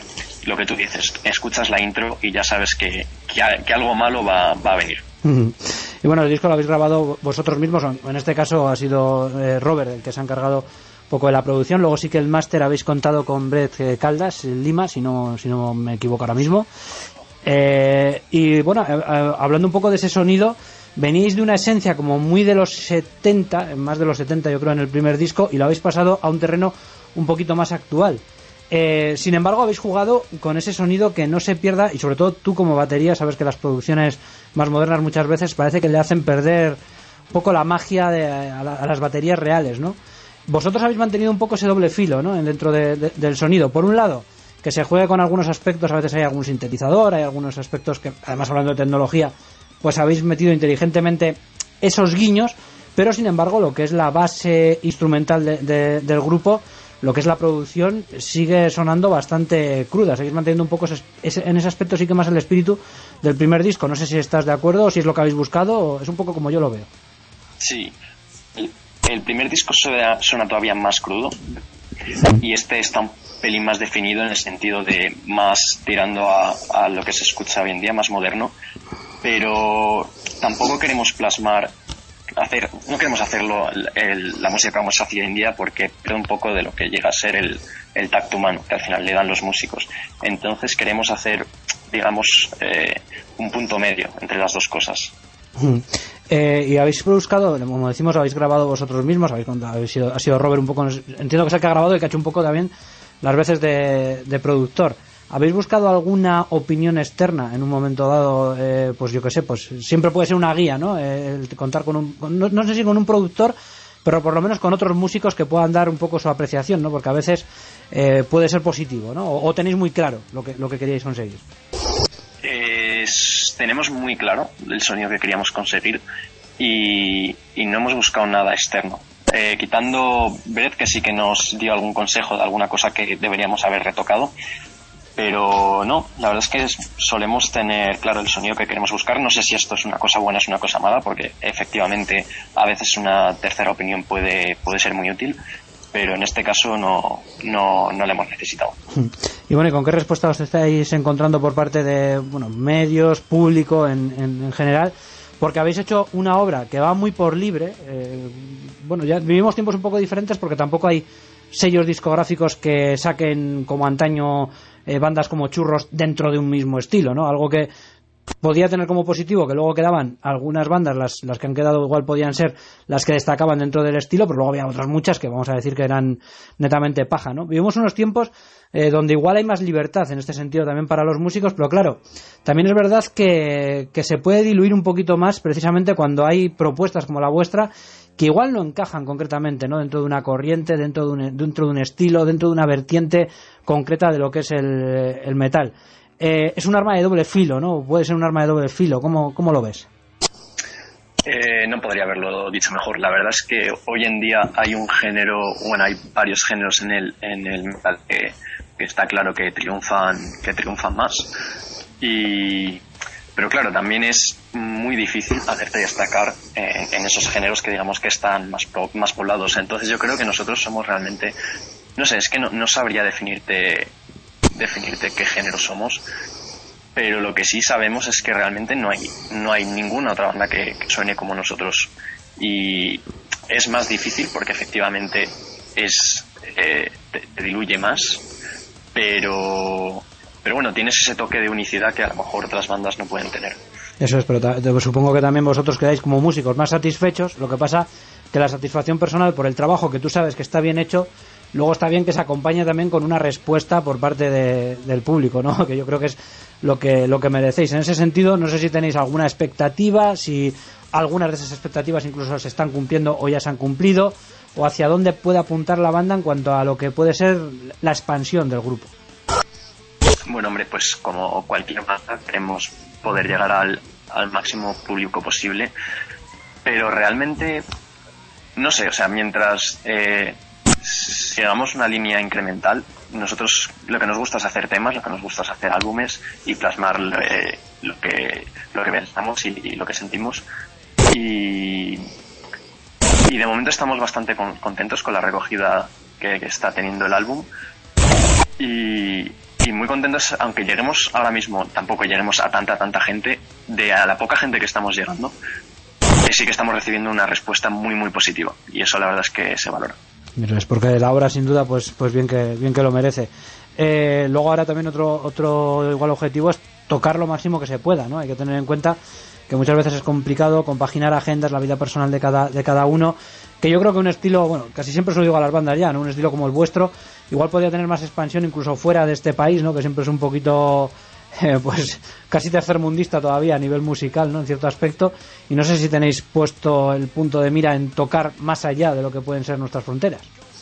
lo que tú dices, escuchas la intro y ya sabes que, que, que algo malo va, va a venir.
Y bueno, el disco lo habéis grabado vosotros mismos, en este caso ha sido eh, Robert el que se ha encargado un poco de la producción. Luego sí que el máster habéis contado con Brett Caldas en Lima, si no, si no me equivoco ahora mismo. Eh, y bueno, eh, eh, hablando un poco de ese sonido, venís de una esencia como muy de los setenta, más de los setenta yo creo en el primer disco, y lo habéis pasado a un terreno un poquito más actual. Eh, sin embargo, habéis jugado con ese sonido que no se pierda, y sobre todo tú como batería sabes que las producciones más modernas muchas veces parece que le hacen perder un poco la magia de, a, la, a las baterías reales, ¿no? Vosotros habéis mantenido un poco ese doble filo, ¿no?, dentro de, de, del sonido. Por un lado, que se juegue con algunos aspectos, a veces hay algún sintetizador, hay algunos aspectos que, además hablando de tecnología, pues habéis metido inteligentemente esos guiños, pero sin embargo lo que es la base instrumental de, de, del grupo, lo que es la producción, sigue sonando bastante cruda. Seguís manteniendo un poco ese, ese, en ese aspecto sí que más el espíritu del primer disco. No sé si estás de acuerdo o si es lo que habéis buscado, o es un poco como yo lo veo.
Sí, el, el primer disco suena, suena todavía más crudo y este está un pelín más definido en el sentido de más tirando a, a lo que se escucha hoy en día, más moderno, pero tampoco queremos plasmar hacer no queremos hacerlo el, el, la música como se hacía hoy en día, porque pierde un poco de lo que llega a ser el, el tacto humano que al final le dan los músicos. Entonces queremos hacer, digamos, eh, un punto medio entre las dos cosas.
Eh, y habéis buscado, como decimos, habéis grabado vosotros mismos, habéis, habéis sido, ha sido Robert un poco, entiendo que es el que ha grabado y que ha hecho un poco también las veces de, de productor. ¿Habéis buscado alguna opinión externa en un momento dado? Eh, pues yo qué sé, pues siempre puede ser una guía, ¿no? Eh, el contar con un, con, no, no sé si con un productor, pero por lo menos con otros músicos que puedan dar un poco su apreciación, ¿no? Porque a veces eh, puede ser positivo, ¿no? O, o tenéis muy claro lo que, lo que queríais conseguir.
Eh, tenemos muy claro el sonido que queríamos conseguir y, y no hemos buscado nada externo. Eh, quitando Brett, que sí que nos dio algún consejo de alguna cosa que deberíamos haber retocado, pero no, la verdad es que solemos tener claro el sonido que queremos buscar. No sé si esto es una cosa buena o es una cosa mala, porque efectivamente a veces una tercera opinión puede, puede ser muy útil, pero en este caso no, no, no la hemos necesitado.
Y bueno, ¿y con qué respuesta os estáis encontrando por parte de, bueno, medios, público en, en, en general? Porque habéis hecho una obra que va muy por libre. Eh, bueno, ya vivimos tiempos un poco diferentes porque tampoco hay sellos discográficos que saquen como antaño eh, bandas como Churros dentro de un mismo estilo, ¿no? Algo que podía tener como positivo que luego quedaban algunas bandas, las, las que han quedado igual podían ser las que destacaban dentro del estilo, pero luego había otras muchas que vamos a decir que eran netamente paja, ¿no? Vivimos unos tiempos eh, donde igual hay más libertad en este sentido también para los músicos, pero claro, también es verdad que, que se puede diluir un poquito más precisamente cuando hay propuestas como la vuestra que igual no encajan concretamente, ¿no? Dentro de una corriente, dentro de un, dentro de un estilo, dentro de una vertiente concreta de lo que es el, el metal. Eh, es un arma de doble filo, ¿no? Puede ser un arma de doble filo. ¿Cómo, cómo lo ves?
Eh, no podría haberlo dicho mejor. La verdad es que hoy en día hay un género, bueno, hay varios géneros en el, en el metal que, que está claro que triunfan, que triunfan más. Y, pero claro, también es muy difícil hacerte destacar en, en esos géneros que digamos que están más, más poblados. Entonces yo creo que nosotros somos realmente, no sé, es que no, no sabría definirte definirte qué género somos, pero lo que sí sabemos es que realmente no hay no hay ninguna otra banda que, que suene como nosotros, y es más difícil porque efectivamente es eh, te, te diluye más, pero pero bueno, tienes ese toque de unicidad que a lo mejor otras bandas no pueden tener.
Eso es, pero ta- supongo que también vosotros quedáis como músicos más satisfechos. Lo que pasa que la satisfacción personal por el trabajo que tú sabes que está bien hecho, luego está bien que se acompañe también con una respuesta por parte de, del público, ¿no? Que yo creo que es lo que lo que merecéis. En ese sentido, no sé si tenéis alguna expectativa, si algunas de esas expectativas incluso se están cumpliendo o ya se han cumplido, o hacia dónde puede apuntar la banda en cuanto a lo que puede ser la expansión del grupo.
Bueno, hombre, pues como cualquier banda queremos poder llegar al, al máximo público posible, pero realmente, no sé, o sea, mientras eh, sigamos una línea incremental, nosotros lo que nos gusta es hacer temas, lo que nos gusta es hacer álbumes y plasmar eh, lo que lo que pensamos y, y lo que sentimos, y, y de momento estamos bastante con, contentos con la recogida que, que está teniendo el álbum, y y muy contentos, aunque lleguemos ahora mismo, tampoco lleguemos a tanta, tanta gente, de a la poca gente que estamos llegando, eh, sí que estamos recibiendo una respuesta muy, muy positiva, y eso la verdad es que se valora.
Es porque la obra sin duda pues pues bien que bien que lo merece. Eh, luego ahora también otro otro igual objetivo es tocar lo máximo que se pueda, ¿no? Hay que tener en cuenta que muchas veces es complicado compaginar agendas, la vida personal de cada de cada uno, que yo creo que un estilo, bueno, casi siempre se lo digo a las bandas ya, ¿no? Un estilo como el vuestro igual podría tener más expansión incluso fuera de este país, ¿no? Que siempre es un poquito eh, pues casi tercermundista todavía a nivel musical, ¿no? En cierto aspecto, y no sé si tenéis puesto el punto de mira en tocar más allá de lo que pueden ser nuestras fronteras.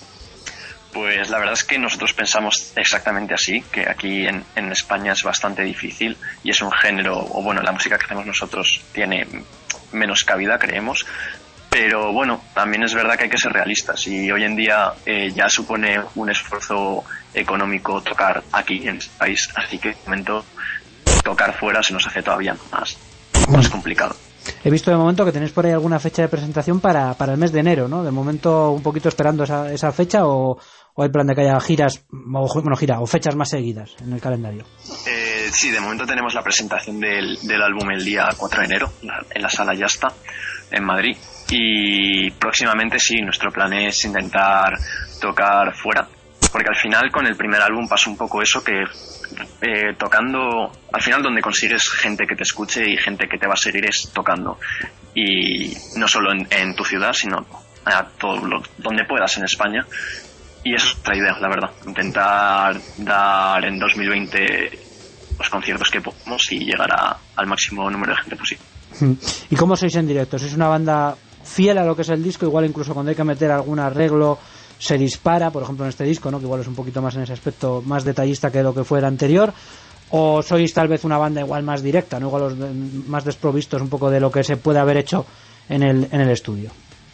Pues la verdad es que nosotros pensamos exactamente así, que aquí en, en España es bastante difícil y es un género, o bueno, la música que hacemos nosotros tiene menos cabida, creemos, pero bueno, también es verdad que hay que ser realistas y hoy en día eh, ya supone un esfuerzo económico tocar aquí en este país, así que de momento tocar fuera se nos hace todavía más, más complicado.
He visto de momento que tenéis por ahí alguna fecha de presentación para, para el mes de enero, ¿no? De momento un poquito esperando esa, esa fecha o, o hay plan de que haya giras, o, bueno, gira, o fechas más seguidas en el calendario.
Eh, sí, de momento tenemos la presentación del, del álbum el día cuatro de enero en la Sala Yasta en Madrid y próximamente sí, nuestro plan es intentar tocar fuera, porque al final con el primer álbum pasa un poco eso que eh, tocando, al final donde consigues gente que te escuche y gente que te va a seguir es tocando, y no solo en, en tu ciudad sino a todo lo, donde puedas en España, y eso es la idea, la verdad, intentar dar en dos mil veinte los conciertos que podamos y llegar a, al máximo número de gente posible.
¿Y cómo sois en directo? ¿Sois una banda fiel a lo que es el disco? Igual incluso cuando hay que meter algún arreglo se dispara, por ejemplo en este disco, ¿no? Que igual es un poquito más en ese aspecto más detallista que lo que fue el anterior, o sois tal vez una banda igual más directa, ¿no? Igual los de, más desprovistos un poco de lo que se puede haber hecho en el, en el estudio.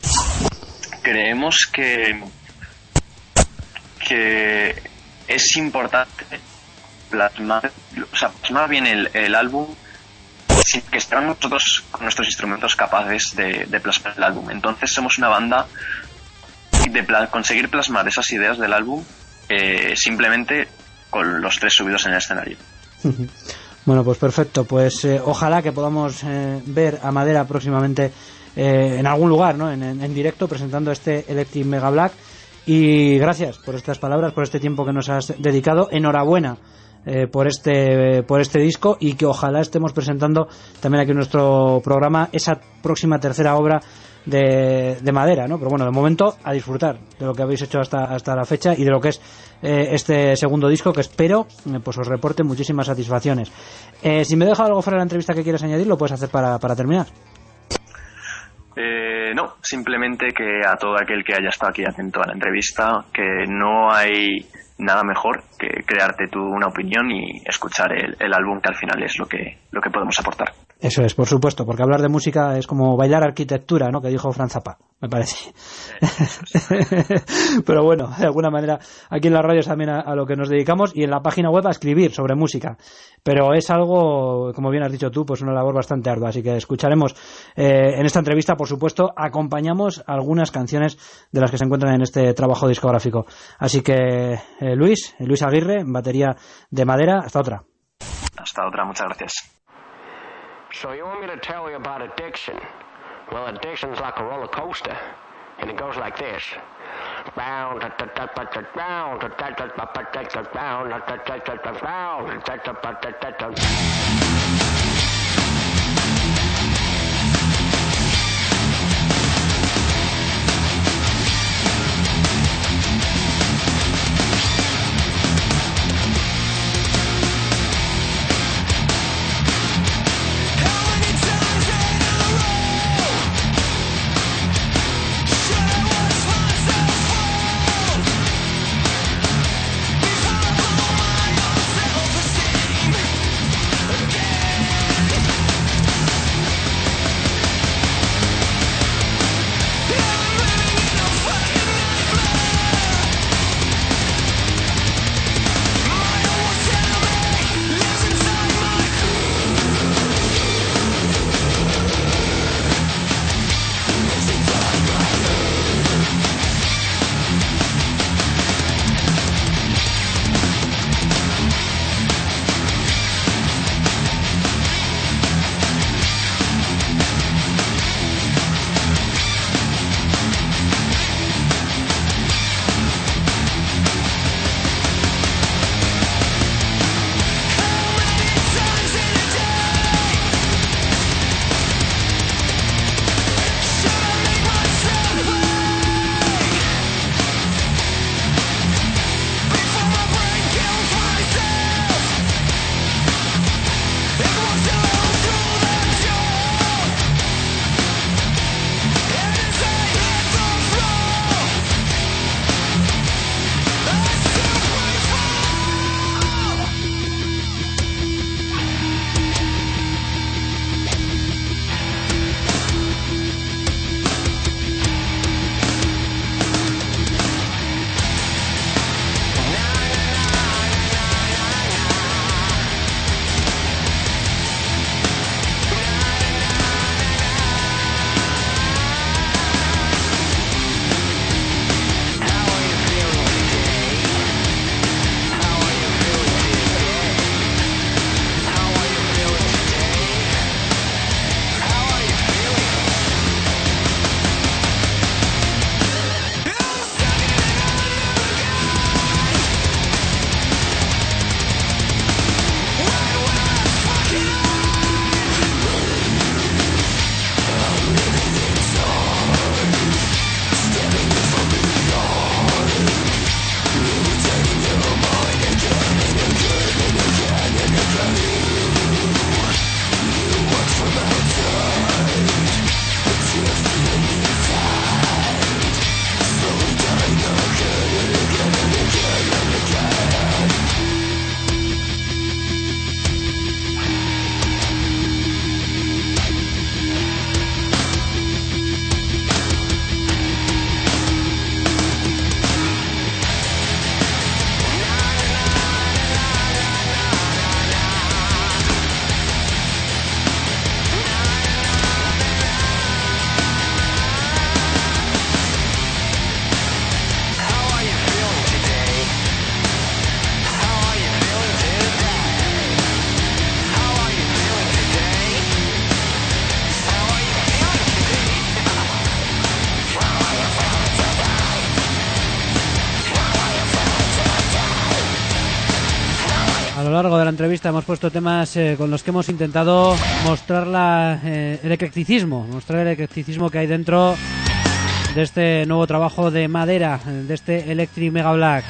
Creemos que que es importante plasmar, o sea, plasmar bien el, el álbum sin que estemos nosotros con nuestros instrumentos capaces de, de plasmar el álbum. Entonces somos una banda de pla- conseguir plasmar esas ideas del álbum eh, simplemente con los tres subidos en el escenario.
Bueno, pues perfecto, pues eh, ojalá que podamos eh, ver a Madera próximamente eh, en algún lugar, ¿no? En, en, en directo presentando este Electric Mega Black, y gracias por estas palabras, por este tiempo que nos has dedicado. Enhorabuena eh, por este por este disco, y que ojalá estemos presentando también aquí en nuestro programa esa próxima tercera obra de, de Madera, ¿no? Pero bueno, de momento a disfrutar de lo que habéis hecho hasta hasta la fecha y de lo que es eh, este segundo disco, que espero eh, pues os reporte muchísimas satisfacciones. Eh, si me deja algo fuera de la entrevista que quieras añadir, lo puedes hacer para, para terminar.
Eh, no, simplemente que a todo aquel que haya estado aquí atento a la entrevista, que no hay nada mejor que crearte tú una opinión y escuchar el, el álbum, que al final es lo que lo que podemos aportar.
Eso es, por supuesto, porque hablar de música es como bailar arquitectura, ¿no? Que dijo Franz Zappa, me parece. Pero bueno, de alguna manera aquí en las radios también a, a lo que nos dedicamos, y en la página web a escribir sobre música. Pero es algo, como bien has dicho tú, pues una labor bastante ardua, así que escucharemos eh, en esta entrevista, por supuesto, acompañamos algunas canciones de las que se encuentran en este trabajo discográfico. Así que eh, Luis, Luis Aguirre, batería de Madera, hasta otra.
Hasta otra, muchas gracias.
So you want me to tell you about addiction? Well, addiction's like a roller coaster, and it goes like this.
A lo largo de la entrevista hemos puesto temas eh, con los que hemos intentado mostrar la, eh, el eclecticismo, mostrar el eclecticismo que hay dentro de este nuevo trabajo de Madera, de este Electric Mega Black.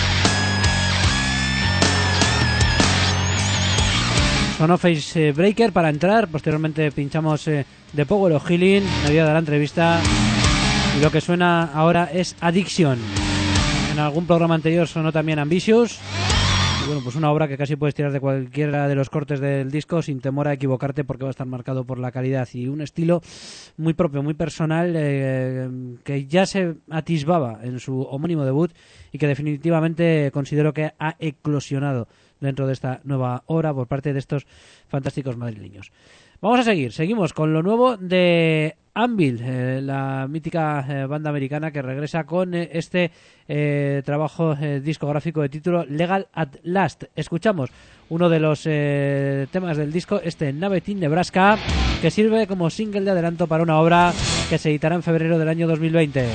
Sonó Face Breaker para entrar, posteriormente pinchamos eh, The Power of Healing, en medio de la entrevista, y lo que suena ahora es Addiction. En algún programa anterior sonó también Ambitious. Bueno, pues una obra que casi puedes tirar de cualquiera de los cortes del disco sin temor a equivocarte, porque va a estar marcado por la calidad y un estilo muy propio, muy personal, eh, que ya se atisbaba en su homónimo debut y que definitivamente considero que ha eclosionado dentro de esta nueva obra por parte de estos fantásticos madrileños. Vamos a seguir, seguimos con lo nuevo de Anvil, eh, la mítica eh, banda americana que regresa con eh, este eh, trabajo eh, discográfico de título Legal at Last. Escuchamos uno de los eh, temas del disco, este Navette in Nebraska, que sirve como single de adelanto para una obra que se editará en febrero del año dos mil veinte.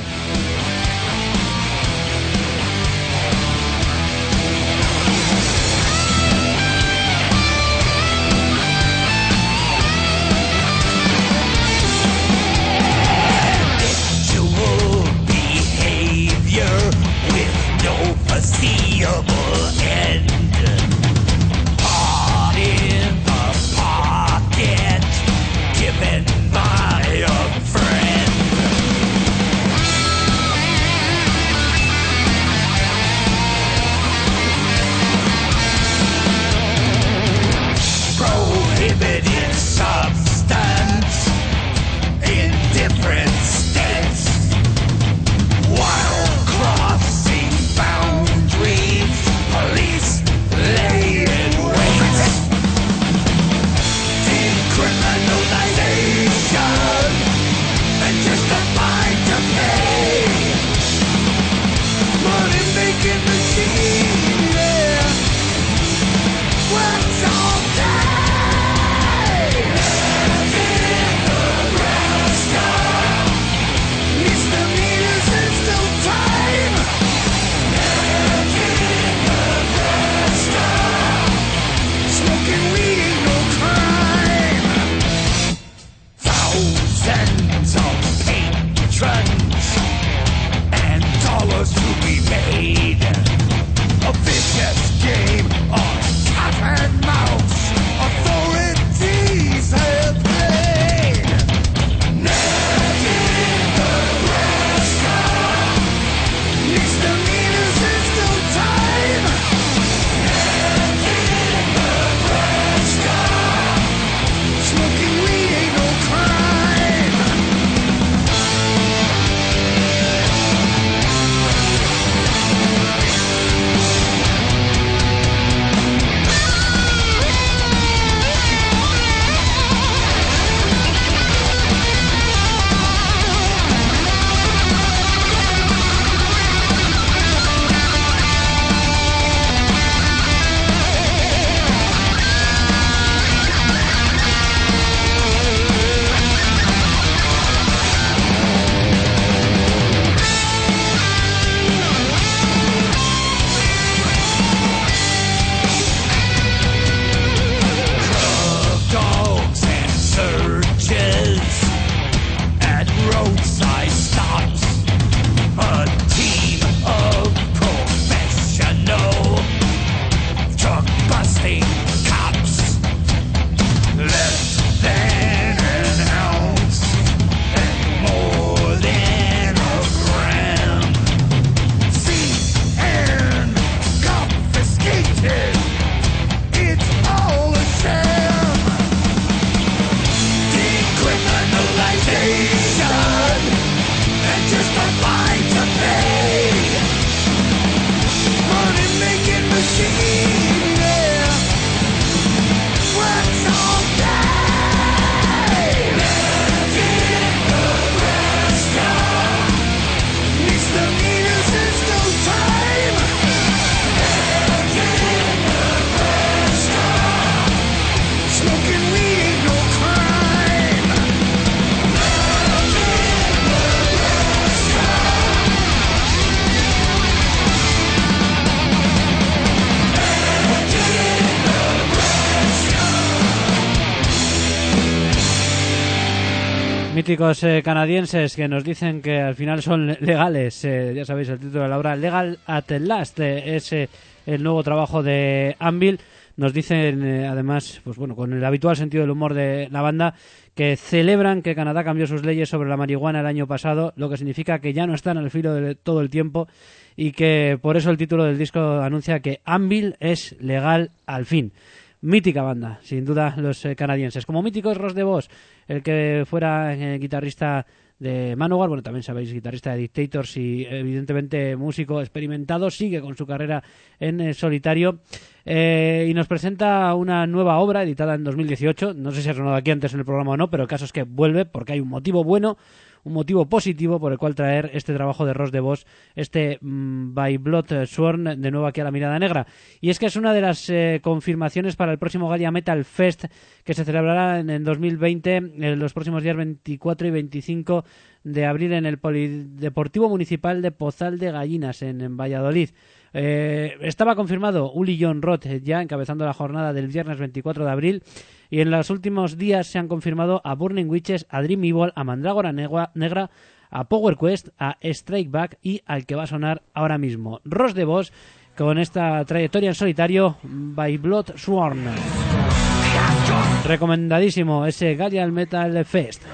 Míticos eh, canadienses que nos dicen que al final son legales. Eh, ya sabéis el título de la obra, Legal at Last, eh, es eh, el nuevo trabajo de Anvil. Nos dicen, eh, además, pues bueno, con el habitual sentido del humor de la banda, que celebran que Canadá cambió sus leyes sobre la marihuana el año pasado, lo que significa que ya no están al filo de todo el tiempo y que por eso el título del disco anuncia que Anvil es legal al fin. Mítica banda, sin duda, los eh, canadienses. Como mítico es Ross DeVos, el que fuera eh, guitarrista de Manowar, bueno, también sabéis, guitarrista de Dictators y evidentemente músico experimentado, sigue con su carrera en eh, solitario eh, y nos presenta una nueva obra editada en dos mil dieciocho. No sé si ha sonado aquí antes en el programa o no, pero el caso es que vuelve porque hay un motivo bueno, un motivo positivo por el cual traer este trabajo de Ross DeVos, este mm, By Blood Sworn, de nuevo aquí a la Mirada Negra. Y es que es una de las eh, confirmaciones para el próximo Galia Metal Fest, que se celebrará en, en dos mil veinte, en los próximos días veinticuatro y veinticinco de abril en el Polideportivo Municipal de Pozal de Gallinas, en, en Valladolid. Eh, estaba confirmado Uli John Roth ya encabezando la jornada del viernes veinticuatro de abril, y en los últimos días se han confirmado a Burning Witches, a Dream Evil, a Mandrágora Negra, a Power Quest, a Strike Back y al que va a sonar ahora mismo, Ross DeVos, con esta trayectoria en solitario, By Blood Sworn. Recomendadísimo ese Galia Metal Fest.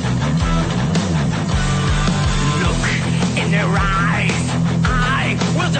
Will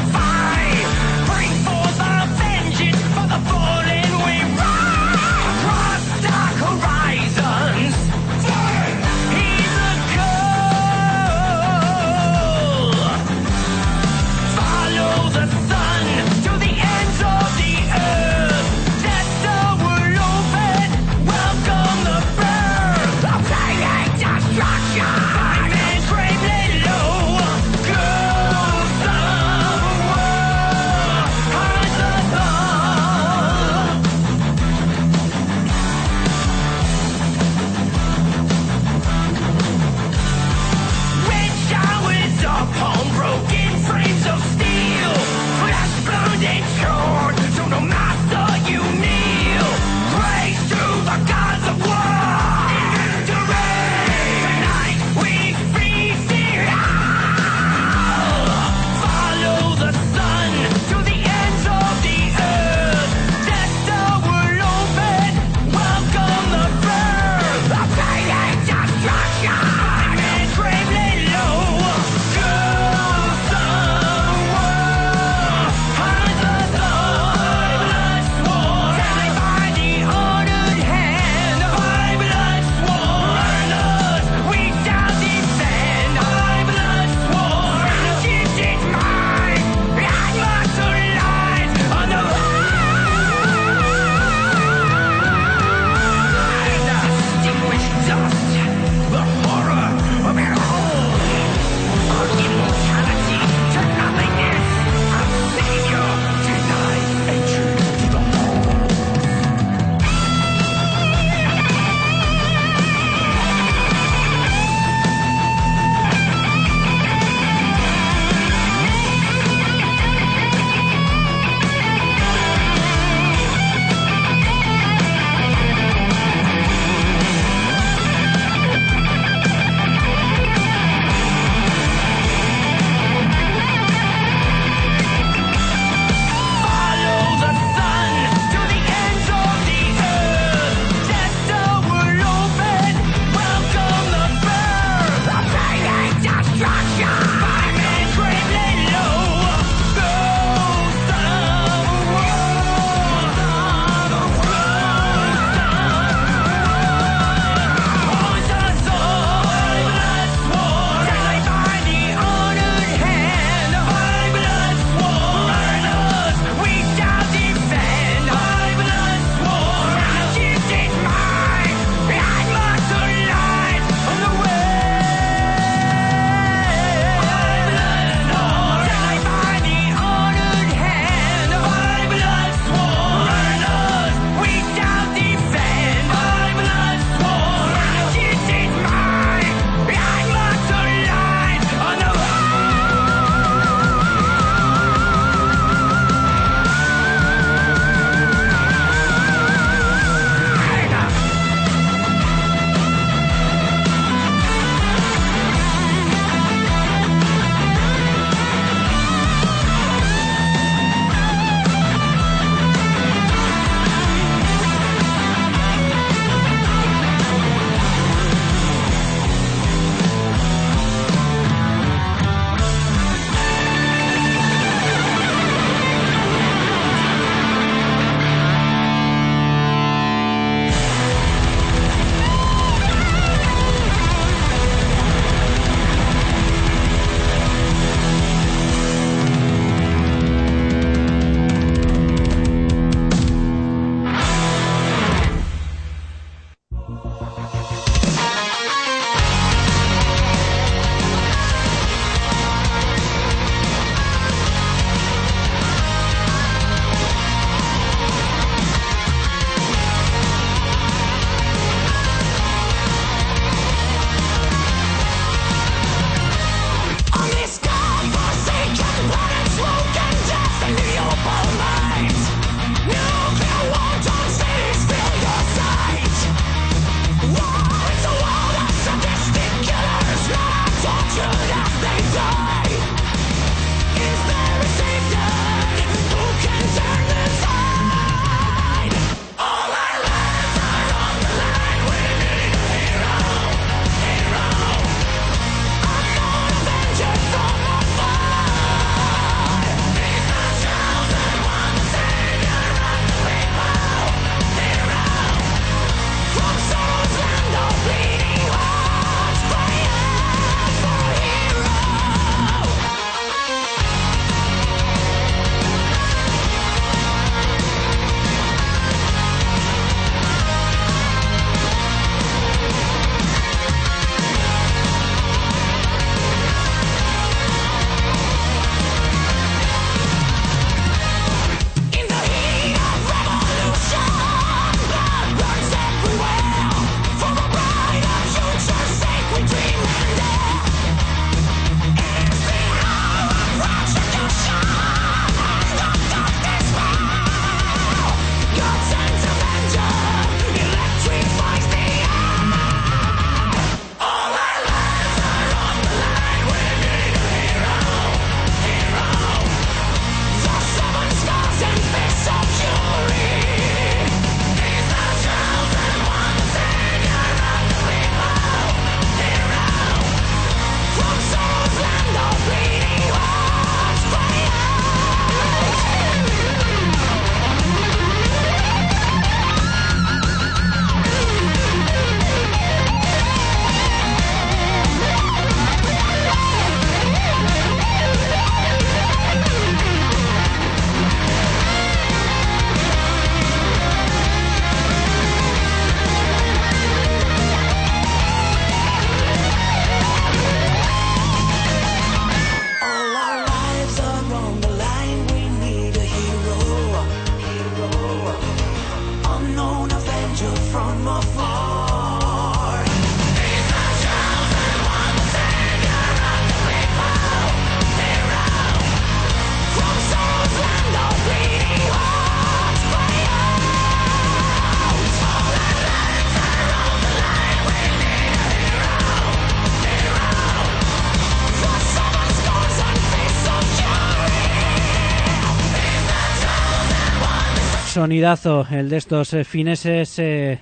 Sonidazo, el de estos eh, fineses eh,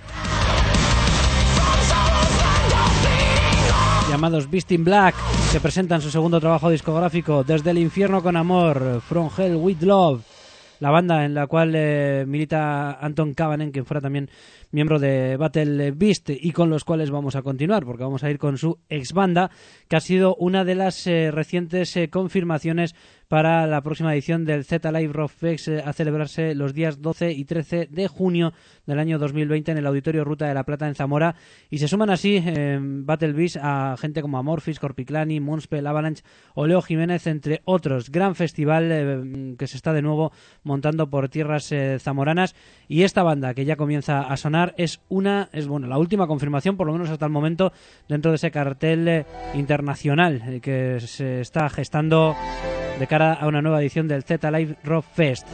llamados Beast in Black, que presentan su segundo trabajo discográfico, Desde el Infierno con Amor, From Hell with Love, la banda en la cual eh, milita Anton Kavanen, quien fuera también miembro de Battle Beast, y con los cuales vamos a continuar, porque vamos a ir con su ex banda, que ha sido una de las eh, recientes eh, confirmaciones para la próxima edición del Z Live Rock Fest, eh, a celebrarse los días doce y trece de junio del año dos mil veinte en el Auditorio Ruta de la Plata en Zamora, y se suman así eh, Battle Beast a gente como Amorphis, Corpiclani, Moonspell, Avalanche o Leo Jiménez, entre otros. Gran festival eh, que se está de nuevo montando por tierras eh, zamoranas, y esta banda que ya comienza a sonar es una es bueno la última confirmación, por lo menos hasta el momento, dentro de ese cartel eh, internacional eh, que se está gestando de cara a una nueva edición del Z Live Rock Fest.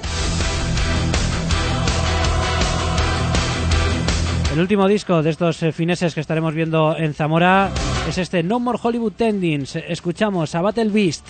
El último disco de estos eh, fineses que estaremos viendo en Zamora es este No More Hollywood Endings. Escuchamos a Battle Beast.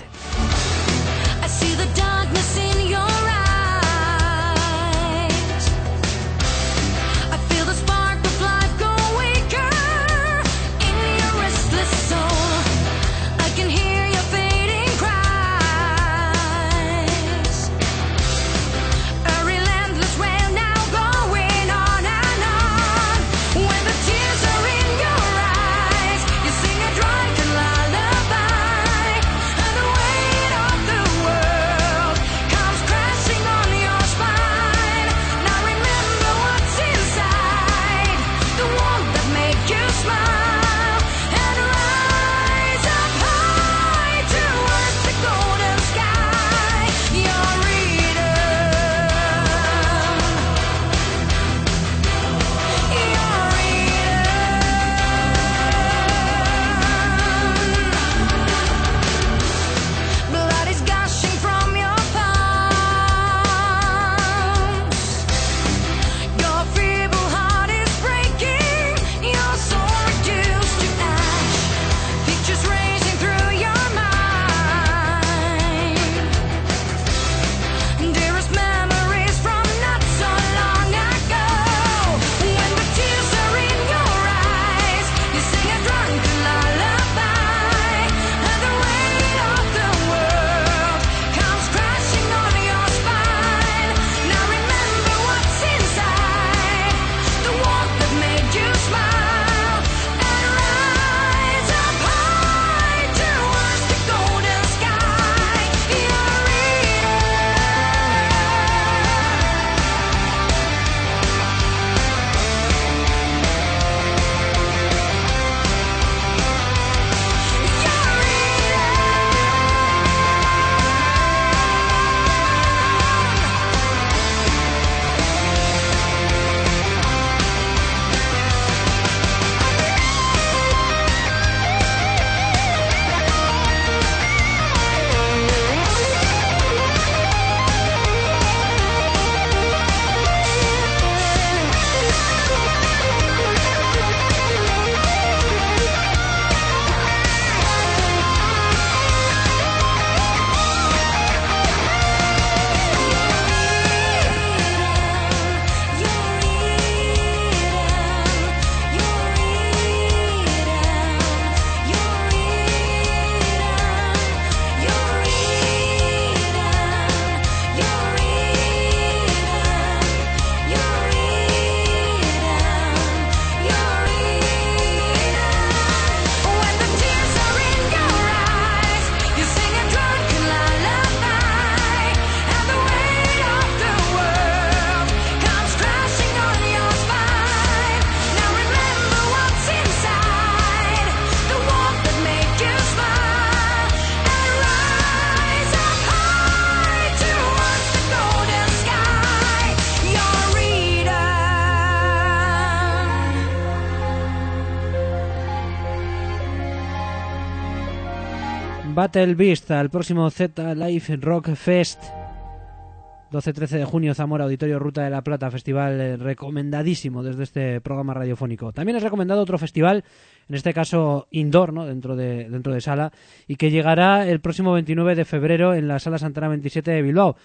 Battle Beast al próximo Z Live Rock Fest, doce trece de junio, Zamora, Auditorio Ruta de la Plata, festival recomendadísimo desde este programa radiofónico. También es recomendado otro festival, en este caso indoor, ¿no? dentro de dentro de sala, y que llegará el próximo veintinueve de febrero en la Sala Santana veintisiete de Bilbao.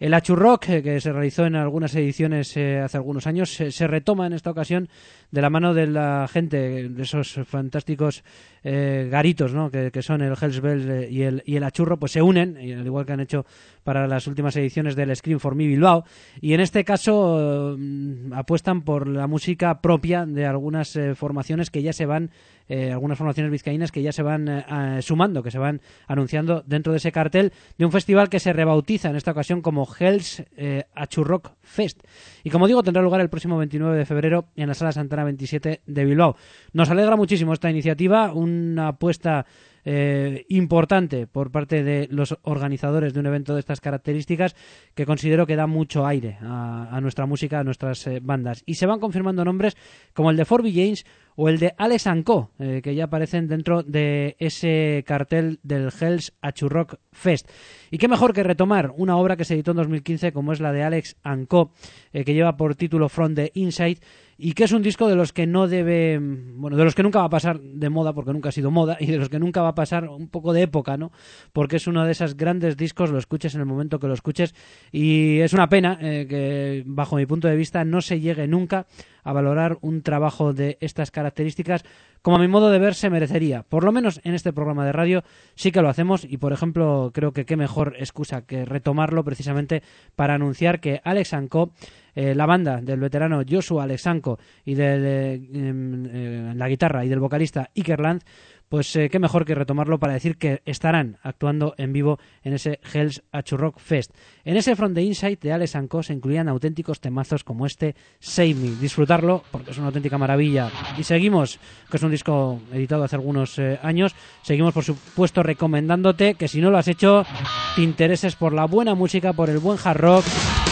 El Achurrock, eh, que se realizó en algunas ediciones eh, hace algunos años, se, se retoma en esta ocasión de la mano de la gente, de esos fantásticos eh, garitos, ¿no? que, que son el Hells Bells y el, y el Achurro, pues se unen, y al igual que han hecho para las últimas ediciones del Scream for Me Bilbao, y en este caso eh, apuestan por la música propia de algunas eh, formaciones que ya se van, eh, algunas formaciones vizcaínas que ya se van eh, sumando, que se van anunciando dentro de ese cartel de un festival que se rebautiza en esta ocasión como Hells eh, Achurrock Fest. Y como digo, tendrá lugar el próximo veintinueve de febrero en la Sala Santana veintisiete de Bilbao. Nos alegra muchísimo esta iniciativa, una apuesta eh, importante por parte de los organizadores de un evento de estas características, que considero que da mucho aire a, a nuestra música, a nuestras eh, bandas. Y se van confirmando nombres como el de Forby James o el de Alex and Co, eh, que ya aparecen dentro de ese cartel del Hells Achurrock Fest. Y qué mejor que retomar una obra que se editó en dos mil quince, como es la de Alex and Co, eh, que lleva por título From the Inside, y que es un disco de los que no debe, bueno, de los que nunca va a pasar de moda, porque nunca ha sido moda, y de los que nunca va a pasar un poco de época, ¿no? Porque es uno de esos grandes discos, lo escuches en el momento que lo escuches, y es una pena eh, que, bajo mi punto de vista, no se llegue nunca a valorar un trabajo de estas características como a mi modo de ver se merecería. Por lo menos en este programa de radio sí que lo hacemos, y por ejemplo creo que qué mejor excusa que retomarlo precisamente para anunciar que Alex and Co, eh, la banda del veterano Joshua Alexanco y de, de eh, eh, la guitarra y del vocalista Iker Land, pues eh, qué mejor que retomarlo para decir que estarán actuando en vivo en ese Hells Achurrock Fest. En ese From the Inside de Alex and Co se incluían auténticos temazos como este Save Me. Disfrutarlo porque es una auténtica maravilla. Y seguimos, que es un disco editado hace algunos eh, años, seguimos por supuesto recomendándote que si no lo has hecho, te intereses por la buena música, por el buen hard rock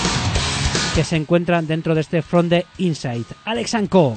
que se encuentran dentro de este From the Inside. Alex and Co.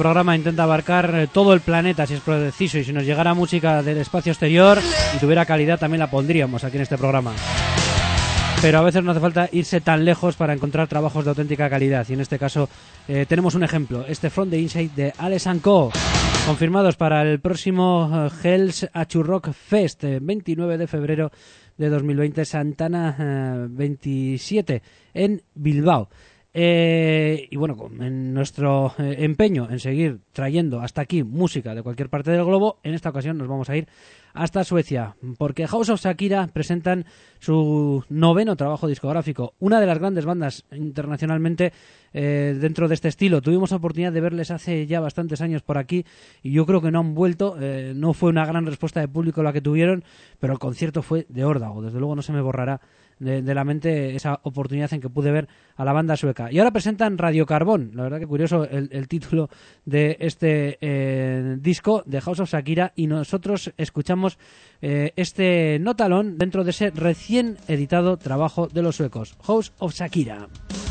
programa intenta abarcar eh, todo el planeta, si es preciso, y si nos llegara música del espacio exterior y tuviera calidad, también la pondríamos aquí en este programa. Pero a veces no hace falta irse tan lejos para encontrar trabajos de auténtica calidad, y en este caso eh, tenemos un ejemplo, este From the Inside de Alex and Co, confirmados para el próximo uh, Hell's Achurrock Fest, eh, veintinueve de febrero de dos mil veinte, Santana eh, veintisiete, en Bilbao. Eh, y bueno, en nuestro eh, empeño en seguir trayendo hasta aquí música de cualquier parte del globo, en esta ocasión nos vamos a ir hasta Suecia, porque House of Shakira presentan su noveno trabajo discográfico, una de las grandes bandas internacionalmente eh, dentro de este estilo. Tuvimos oportunidad de verles hace ya bastantes años por aquí y yo creo que no han vuelto. Eh, no fue una gran respuesta de público la que tuvieron, pero el concierto fue de órdago. Desde luego no se me borrará de, de la mente esa oportunidad en que pude ver a la banda sueca. Y ahora presentan Radiocarbón. La verdad que curioso el, el título de este eh, disco de House of Shakira, y nosotros escuchamos eh, este notalón dentro de ese recién editado trabajo de los suecos, House of Shakira.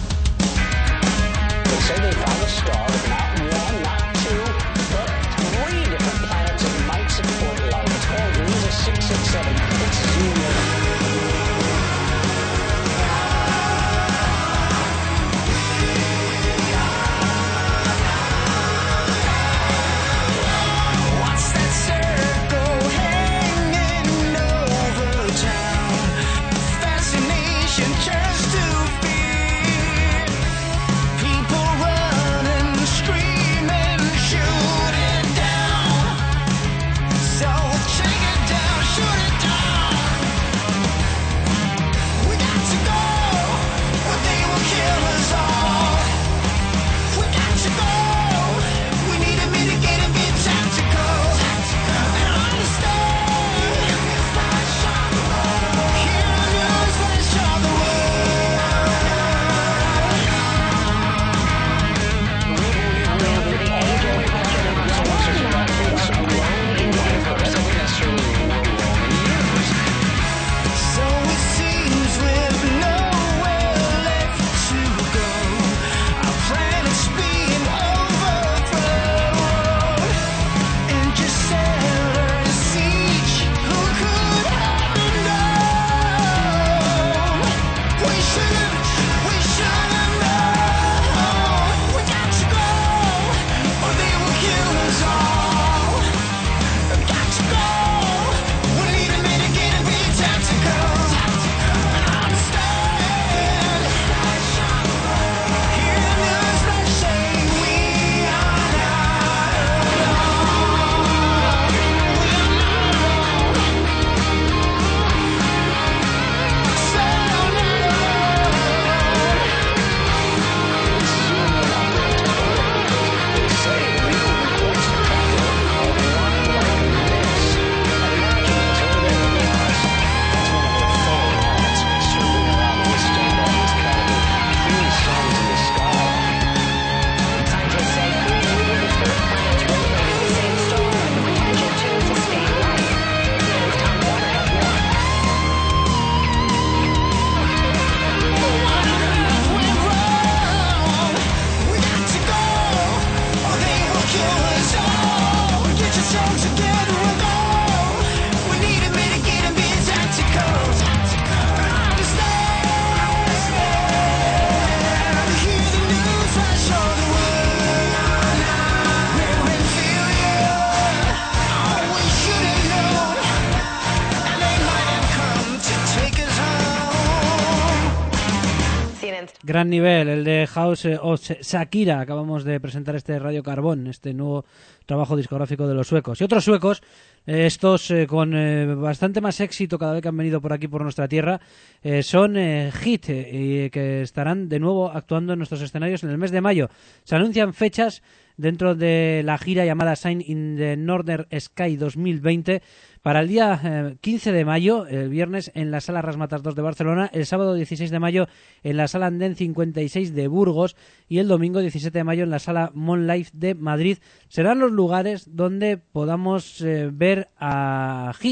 Gran nivel, el de House of Shakira. Acabamos de presentar este Radiocarbón, este nuevo trabajo discográfico de los suecos. Y otros suecos, eh, estos eh, con eh, bastante más éxito cada vez que han venido por aquí, por nuestra tierra, eh, son eh, Hit, eh, que estarán de nuevo actuando en nuestros escenarios en el mes de mayo. Se anuncian fechas dentro de la gira llamada Sign in the Northern Sky dos mil veinte, para el día eh, quince de mayo, el viernes, en la Sala Rasmatas dos de Barcelona, el sábado dieciséis de mayo en la Sala Andén cincuenta y seis de Burgos y el domingo diecisiete de mayo en la Sala Monlife de Madrid. Serán los lugares donde podamos eh, ver a Hit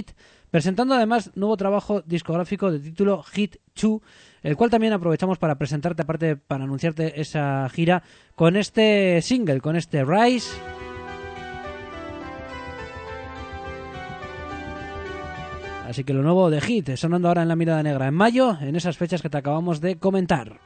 presentando además nuevo trabajo discográfico de título Hit dos, el cual también aprovechamos para presentarte, aparte para anunciarte esa gira, con este single, con este Rise. Así que lo nuevo de Hit, sonando ahora en La Mirada Negra en mayo, en esas fechas que te acabamos de comentar.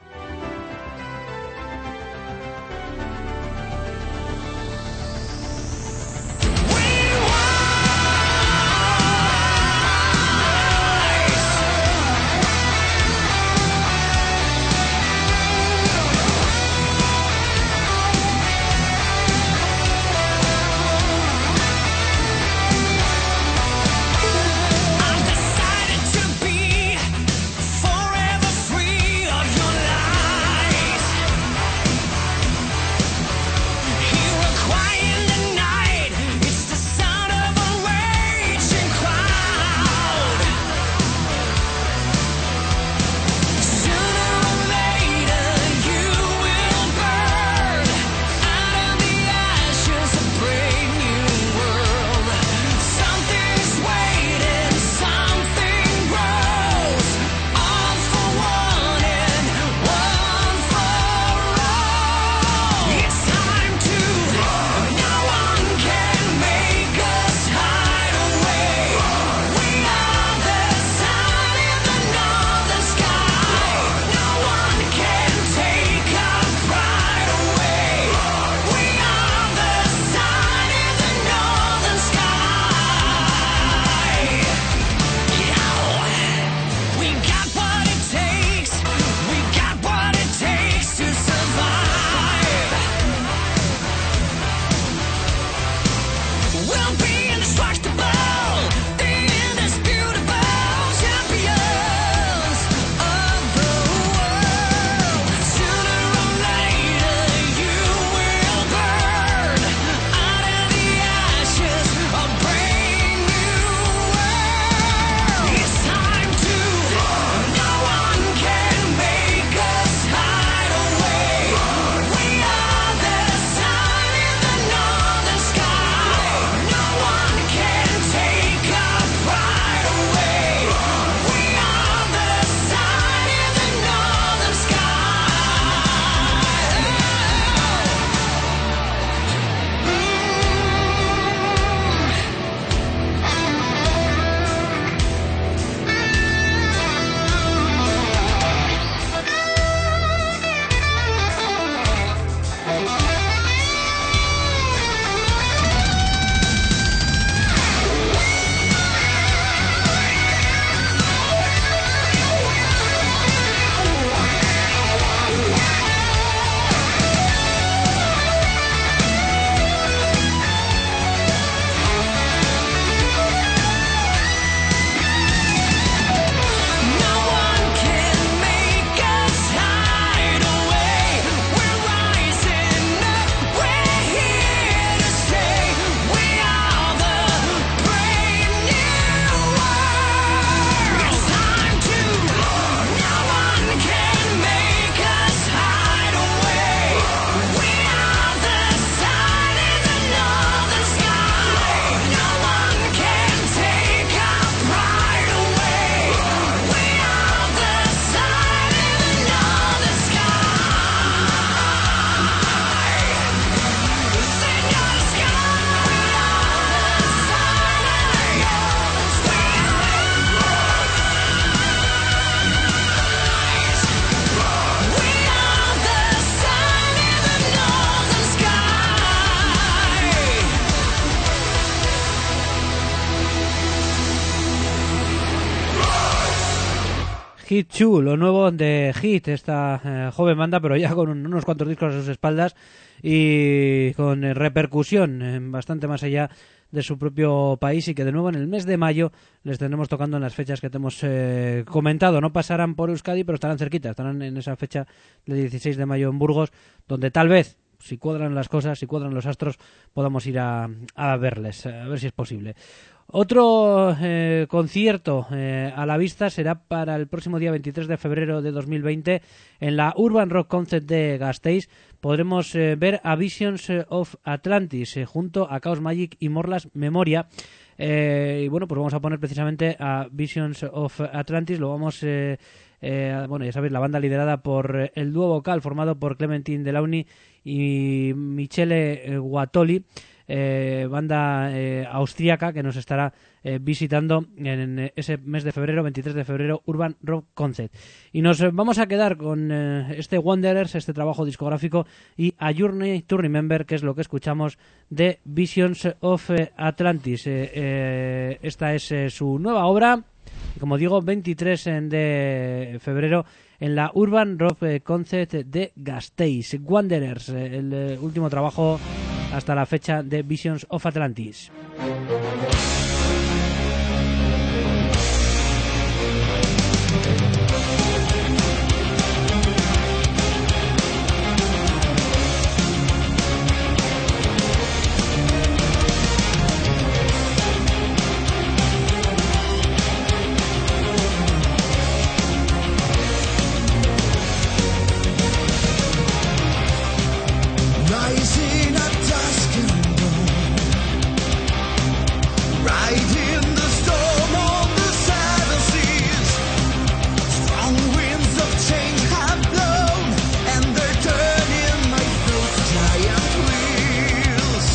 Hit dos, lo nuevo de Hit, esta eh, joven banda, pero ya con un, unos cuantos discos a sus espaldas y con eh, repercusión eh, bastante más allá de su propio país, y que de nuevo en el mes de mayo les tendremos tocando en las fechas que te hemos eh, comentado. No pasarán por Euskadi, pero estarán cerquita, estarán en esa fecha del dieciséis de mayo en Burgos, donde tal vez, si cuadran las cosas, si cuadran los astros, podamos ir a, a verles, a ver si es posible. Otro eh, concierto eh, a la vista será para el próximo día veintitrés de febrero de dos mil veinte en la Urban Rock Concert de Gasteiz. Podremos eh, ver a Visions of Atlantis eh, junto a Chaos Magic y Morlas Memoria Eh, y bueno, pues vamos a poner precisamente a Visions of Atlantis. Lo vamos, eh, eh, bueno, ya sabéis, la banda liderada por el dúo vocal formado por Clementine Delaunay y Michele Guatoli. Eh, banda eh, austríaca que nos estará eh, visitando en ese mes de febrero, veintitrés de febrero, Urban Rock Concept. Y nos vamos a quedar con eh, este Wanderers, este trabajo discográfico, y A Journey to Remember, que es lo que escuchamos de Visions of Atlantis. Eh, eh, esta es eh, su nueva obra, como digo, veintitrés de febrero en la Urban Rock Concept de Gasteiz. Wanderers, eh, el eh, último trabajo hasta la fecha de Visions of Atlantis.
Rising at dusk and dawn, riding the storm on the seven seas. Strong winds of change have blown, and they're turning my those giant wheels.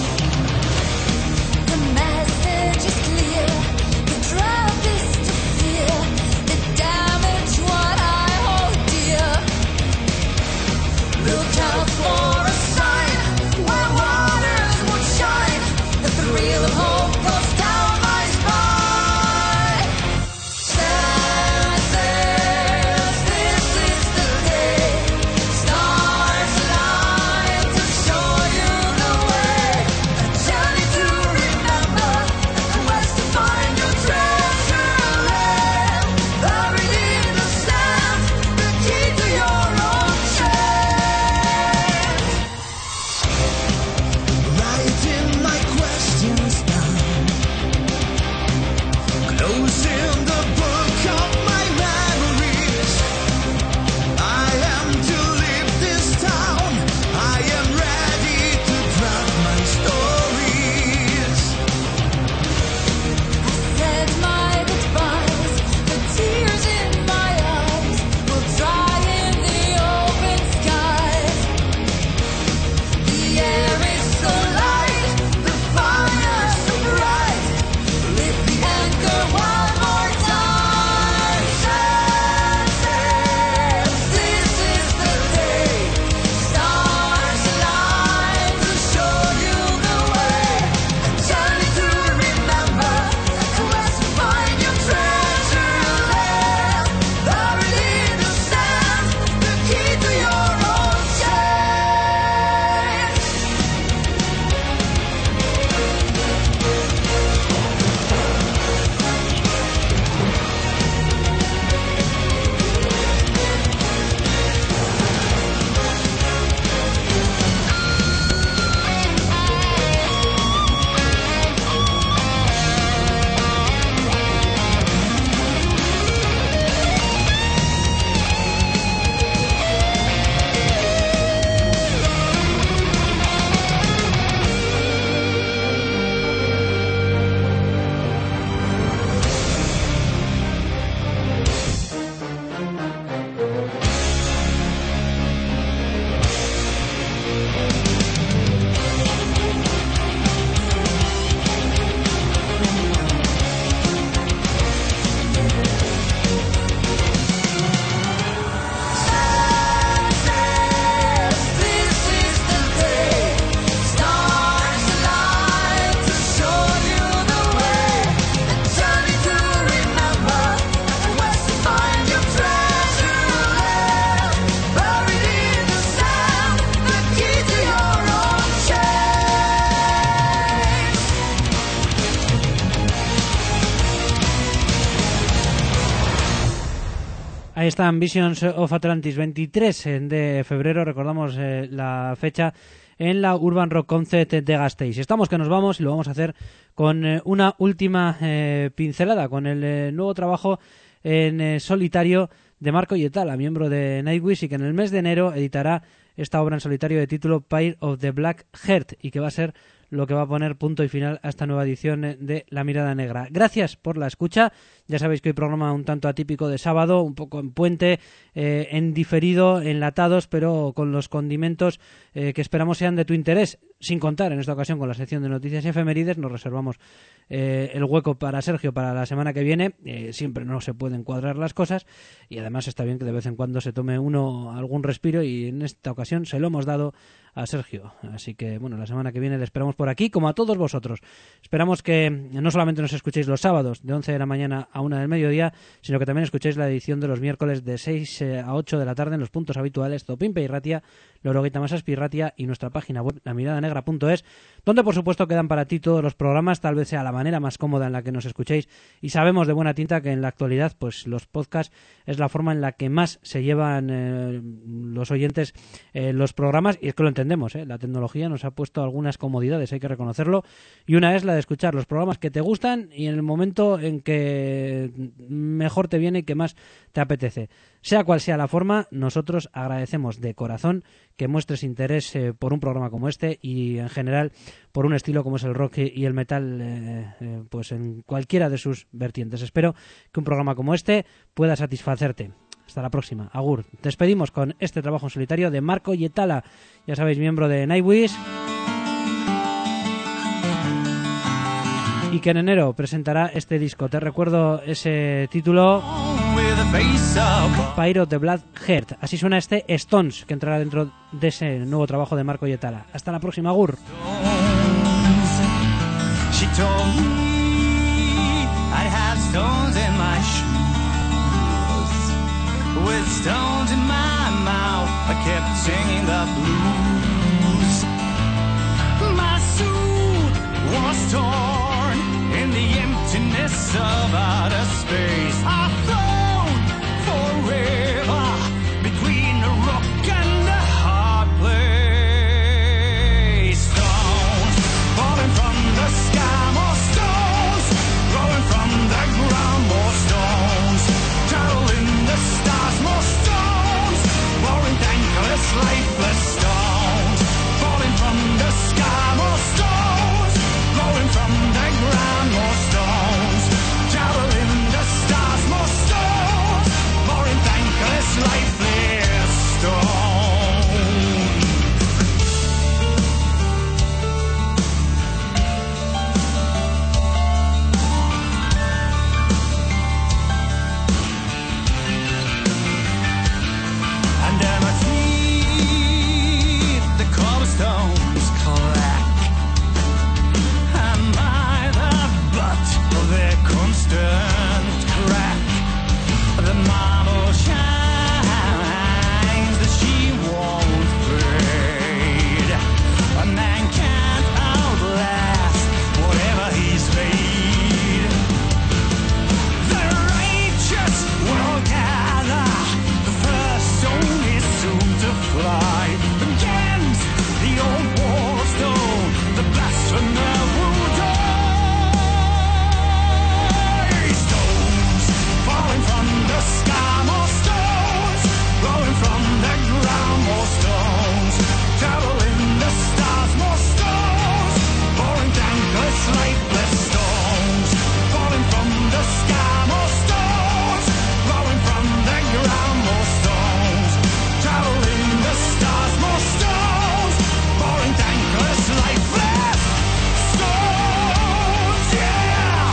The message is clear, the drop is to fear, the damage what I hold dear. Look out for a sign where waters would shine, the thrill of hope goes down my spine. Senses, this is the day, stars align to show you the way, a journey to remember, a quest to find your treasure land, buried in the sand, the key to your own chance.
Writing my questions down, closing the book of my memories. I am to leave this town, I am ready to drop my stories.
Said my goodbyes, the tears in my eyes will dry in the open skies. The air is so light, the fire so bright. Lift the anchor one more time. Senses, this is the day. Stars align to show you the way. A journey to remember, a quest to find your treasure land, buried in the sand, the key to your own chance. This is the day. Stars align to show you the way. A journey to remember, a quest to find your treasure land, buried in the sand, the key to your own chance.
Ahí están Visions of Atlantis, veintitrés de febrero, recordamos eh, la fecha, en la Urban Rock Concept de Gasteiz. Estamos que nos vamos y lo vamos a hacer con eh, una última eh, pincelada, con el eh, nuevo trabajo en eh, solitario de Marco Yetala, miembro de Nightwish, y que en el mes de enero editará esta obra en solitario de título Pyre of the Black Heart, y que va a ser lo que va a poner punto y final a esta nueva edición de La Mirada Negra. Gracias por la escucha. Ya sabéis que hoy programa un tanto atípico de sábado, un poco en puente, eh, en diferido, enlatados, pero con los condimentos eh, que esperamos sean de tu interés. Sin contar en esta ocasión con la sección de noticias y efemérides, nos reservamos eh, el hueco para Sergio para la semana que viene. Eh, siempre no se pueden cuadrar las cosas y además está bien que de vez en cuando se tome uno algún respiro y en esta ocasión se lo hemos dado a Sergio. Así que bueno, la semana que viene le esperamos por aquí, como a todos vosotros. Esperamos que no solamente nos escuchéis los sábados de once de la mañana a una del mediodía, sino que también escuchéis la edición de los miércoles de seis a ocho de la tarde en los puntos habituales Topimpe y Ratia, Loroguita Masaspi Ratia y nuestra página web la mirada negra punto es, donde por supuesto quedan para ti todos los programas. Tal vez sea la manera más cómoda en la que nos escuchéis y sabemos de buena tinta que en la actualidad pues los podcasts es la forma en la que más se llevan eh, los oyentes eh, los programas, y es que lo entendemos, ¿eh? La tecnología nos ha puesto algunas comodidades, hay que reconocerlo, y una es la de escuchar los programas que te gustan y en el momento en que mejor te viene y que más te apetece. Sea cual sea la forma, nosotros agradecemos de corazón que muestres interés eh, por un programa como este y en general por un estilo como es el rock y el metal, eh, eh, pues en cualquiera de sus vertientes. Espero que un programa como este pueda satisfacerte. Hasta la próxima. Agur. Despedimos con este trabajo en solitario de Marco Yetala, ya sabéis, miembro de Nightwish, y que en enero presentará este disco. Te recuerdo ese título, Pyro the Blood Heart. Así suena este Stones, que entrará dentro de ese nuevo trabajo de Marco Yetala. Hasta la próxima. Agur.
She told me I'd have stones in my shoes. With stones in my mouth, I kept singing the blues. My suit was torn in the emptiness of outer space. I float forever between a rock and a hard place. Stones falling from the sky, more stones rolling from the ground, more stones traveling the stars, more stones pouring thankless, lifeless stones falling from the sky, more stones rolling from the ground, more stones traveling the stars, more stones pouring thankless, lifeless stones. Under my feet, the cobblestones crack. Am I the butt of their constant crack? The marble shines that she won't fade. A man can't outlast whatever he's made. The righteous will gather. The first stone is soon to fly against the old wall of stone. The blasphemer will die. Stones falling from the sky, more stones rolling from the ground, more stones traveling the stars, more stones pouring thankless, lifeless stones falling from the sky, more stones rolling from the ground, more stones traveling the stars, more stones pouring thankless, lifeless stones. Yeah.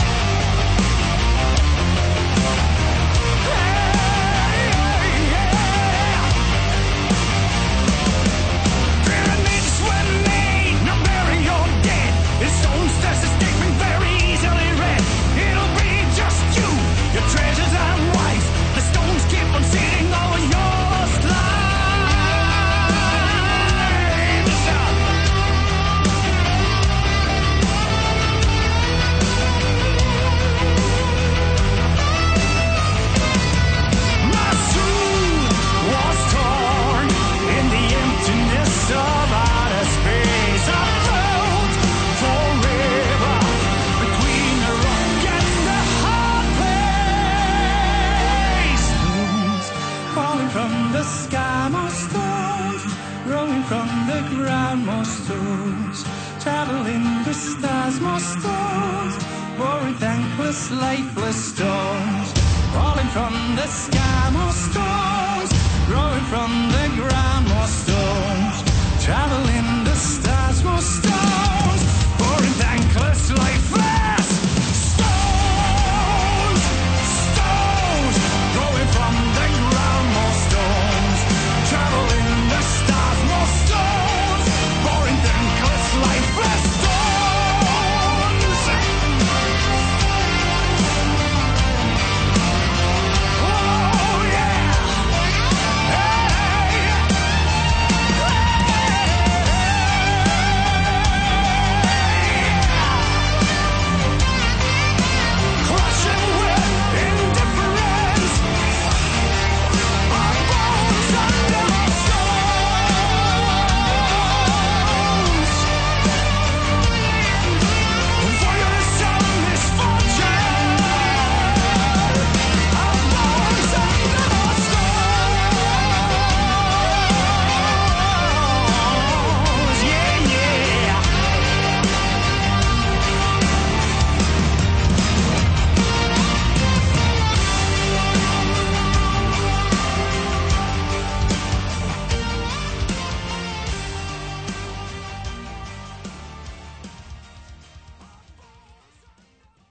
Pyramids were made, now bury your dead. In stones there's a statement very easily read. It'll be just you, your treasures and wife. The stones keep on sitting over your lives. My suit was torn in the emptiness of outer space. I float forever stars, more storms, roaring thankless, lifeless storms, falling from the sky, more storms, growing from the ground, more storms, traveling the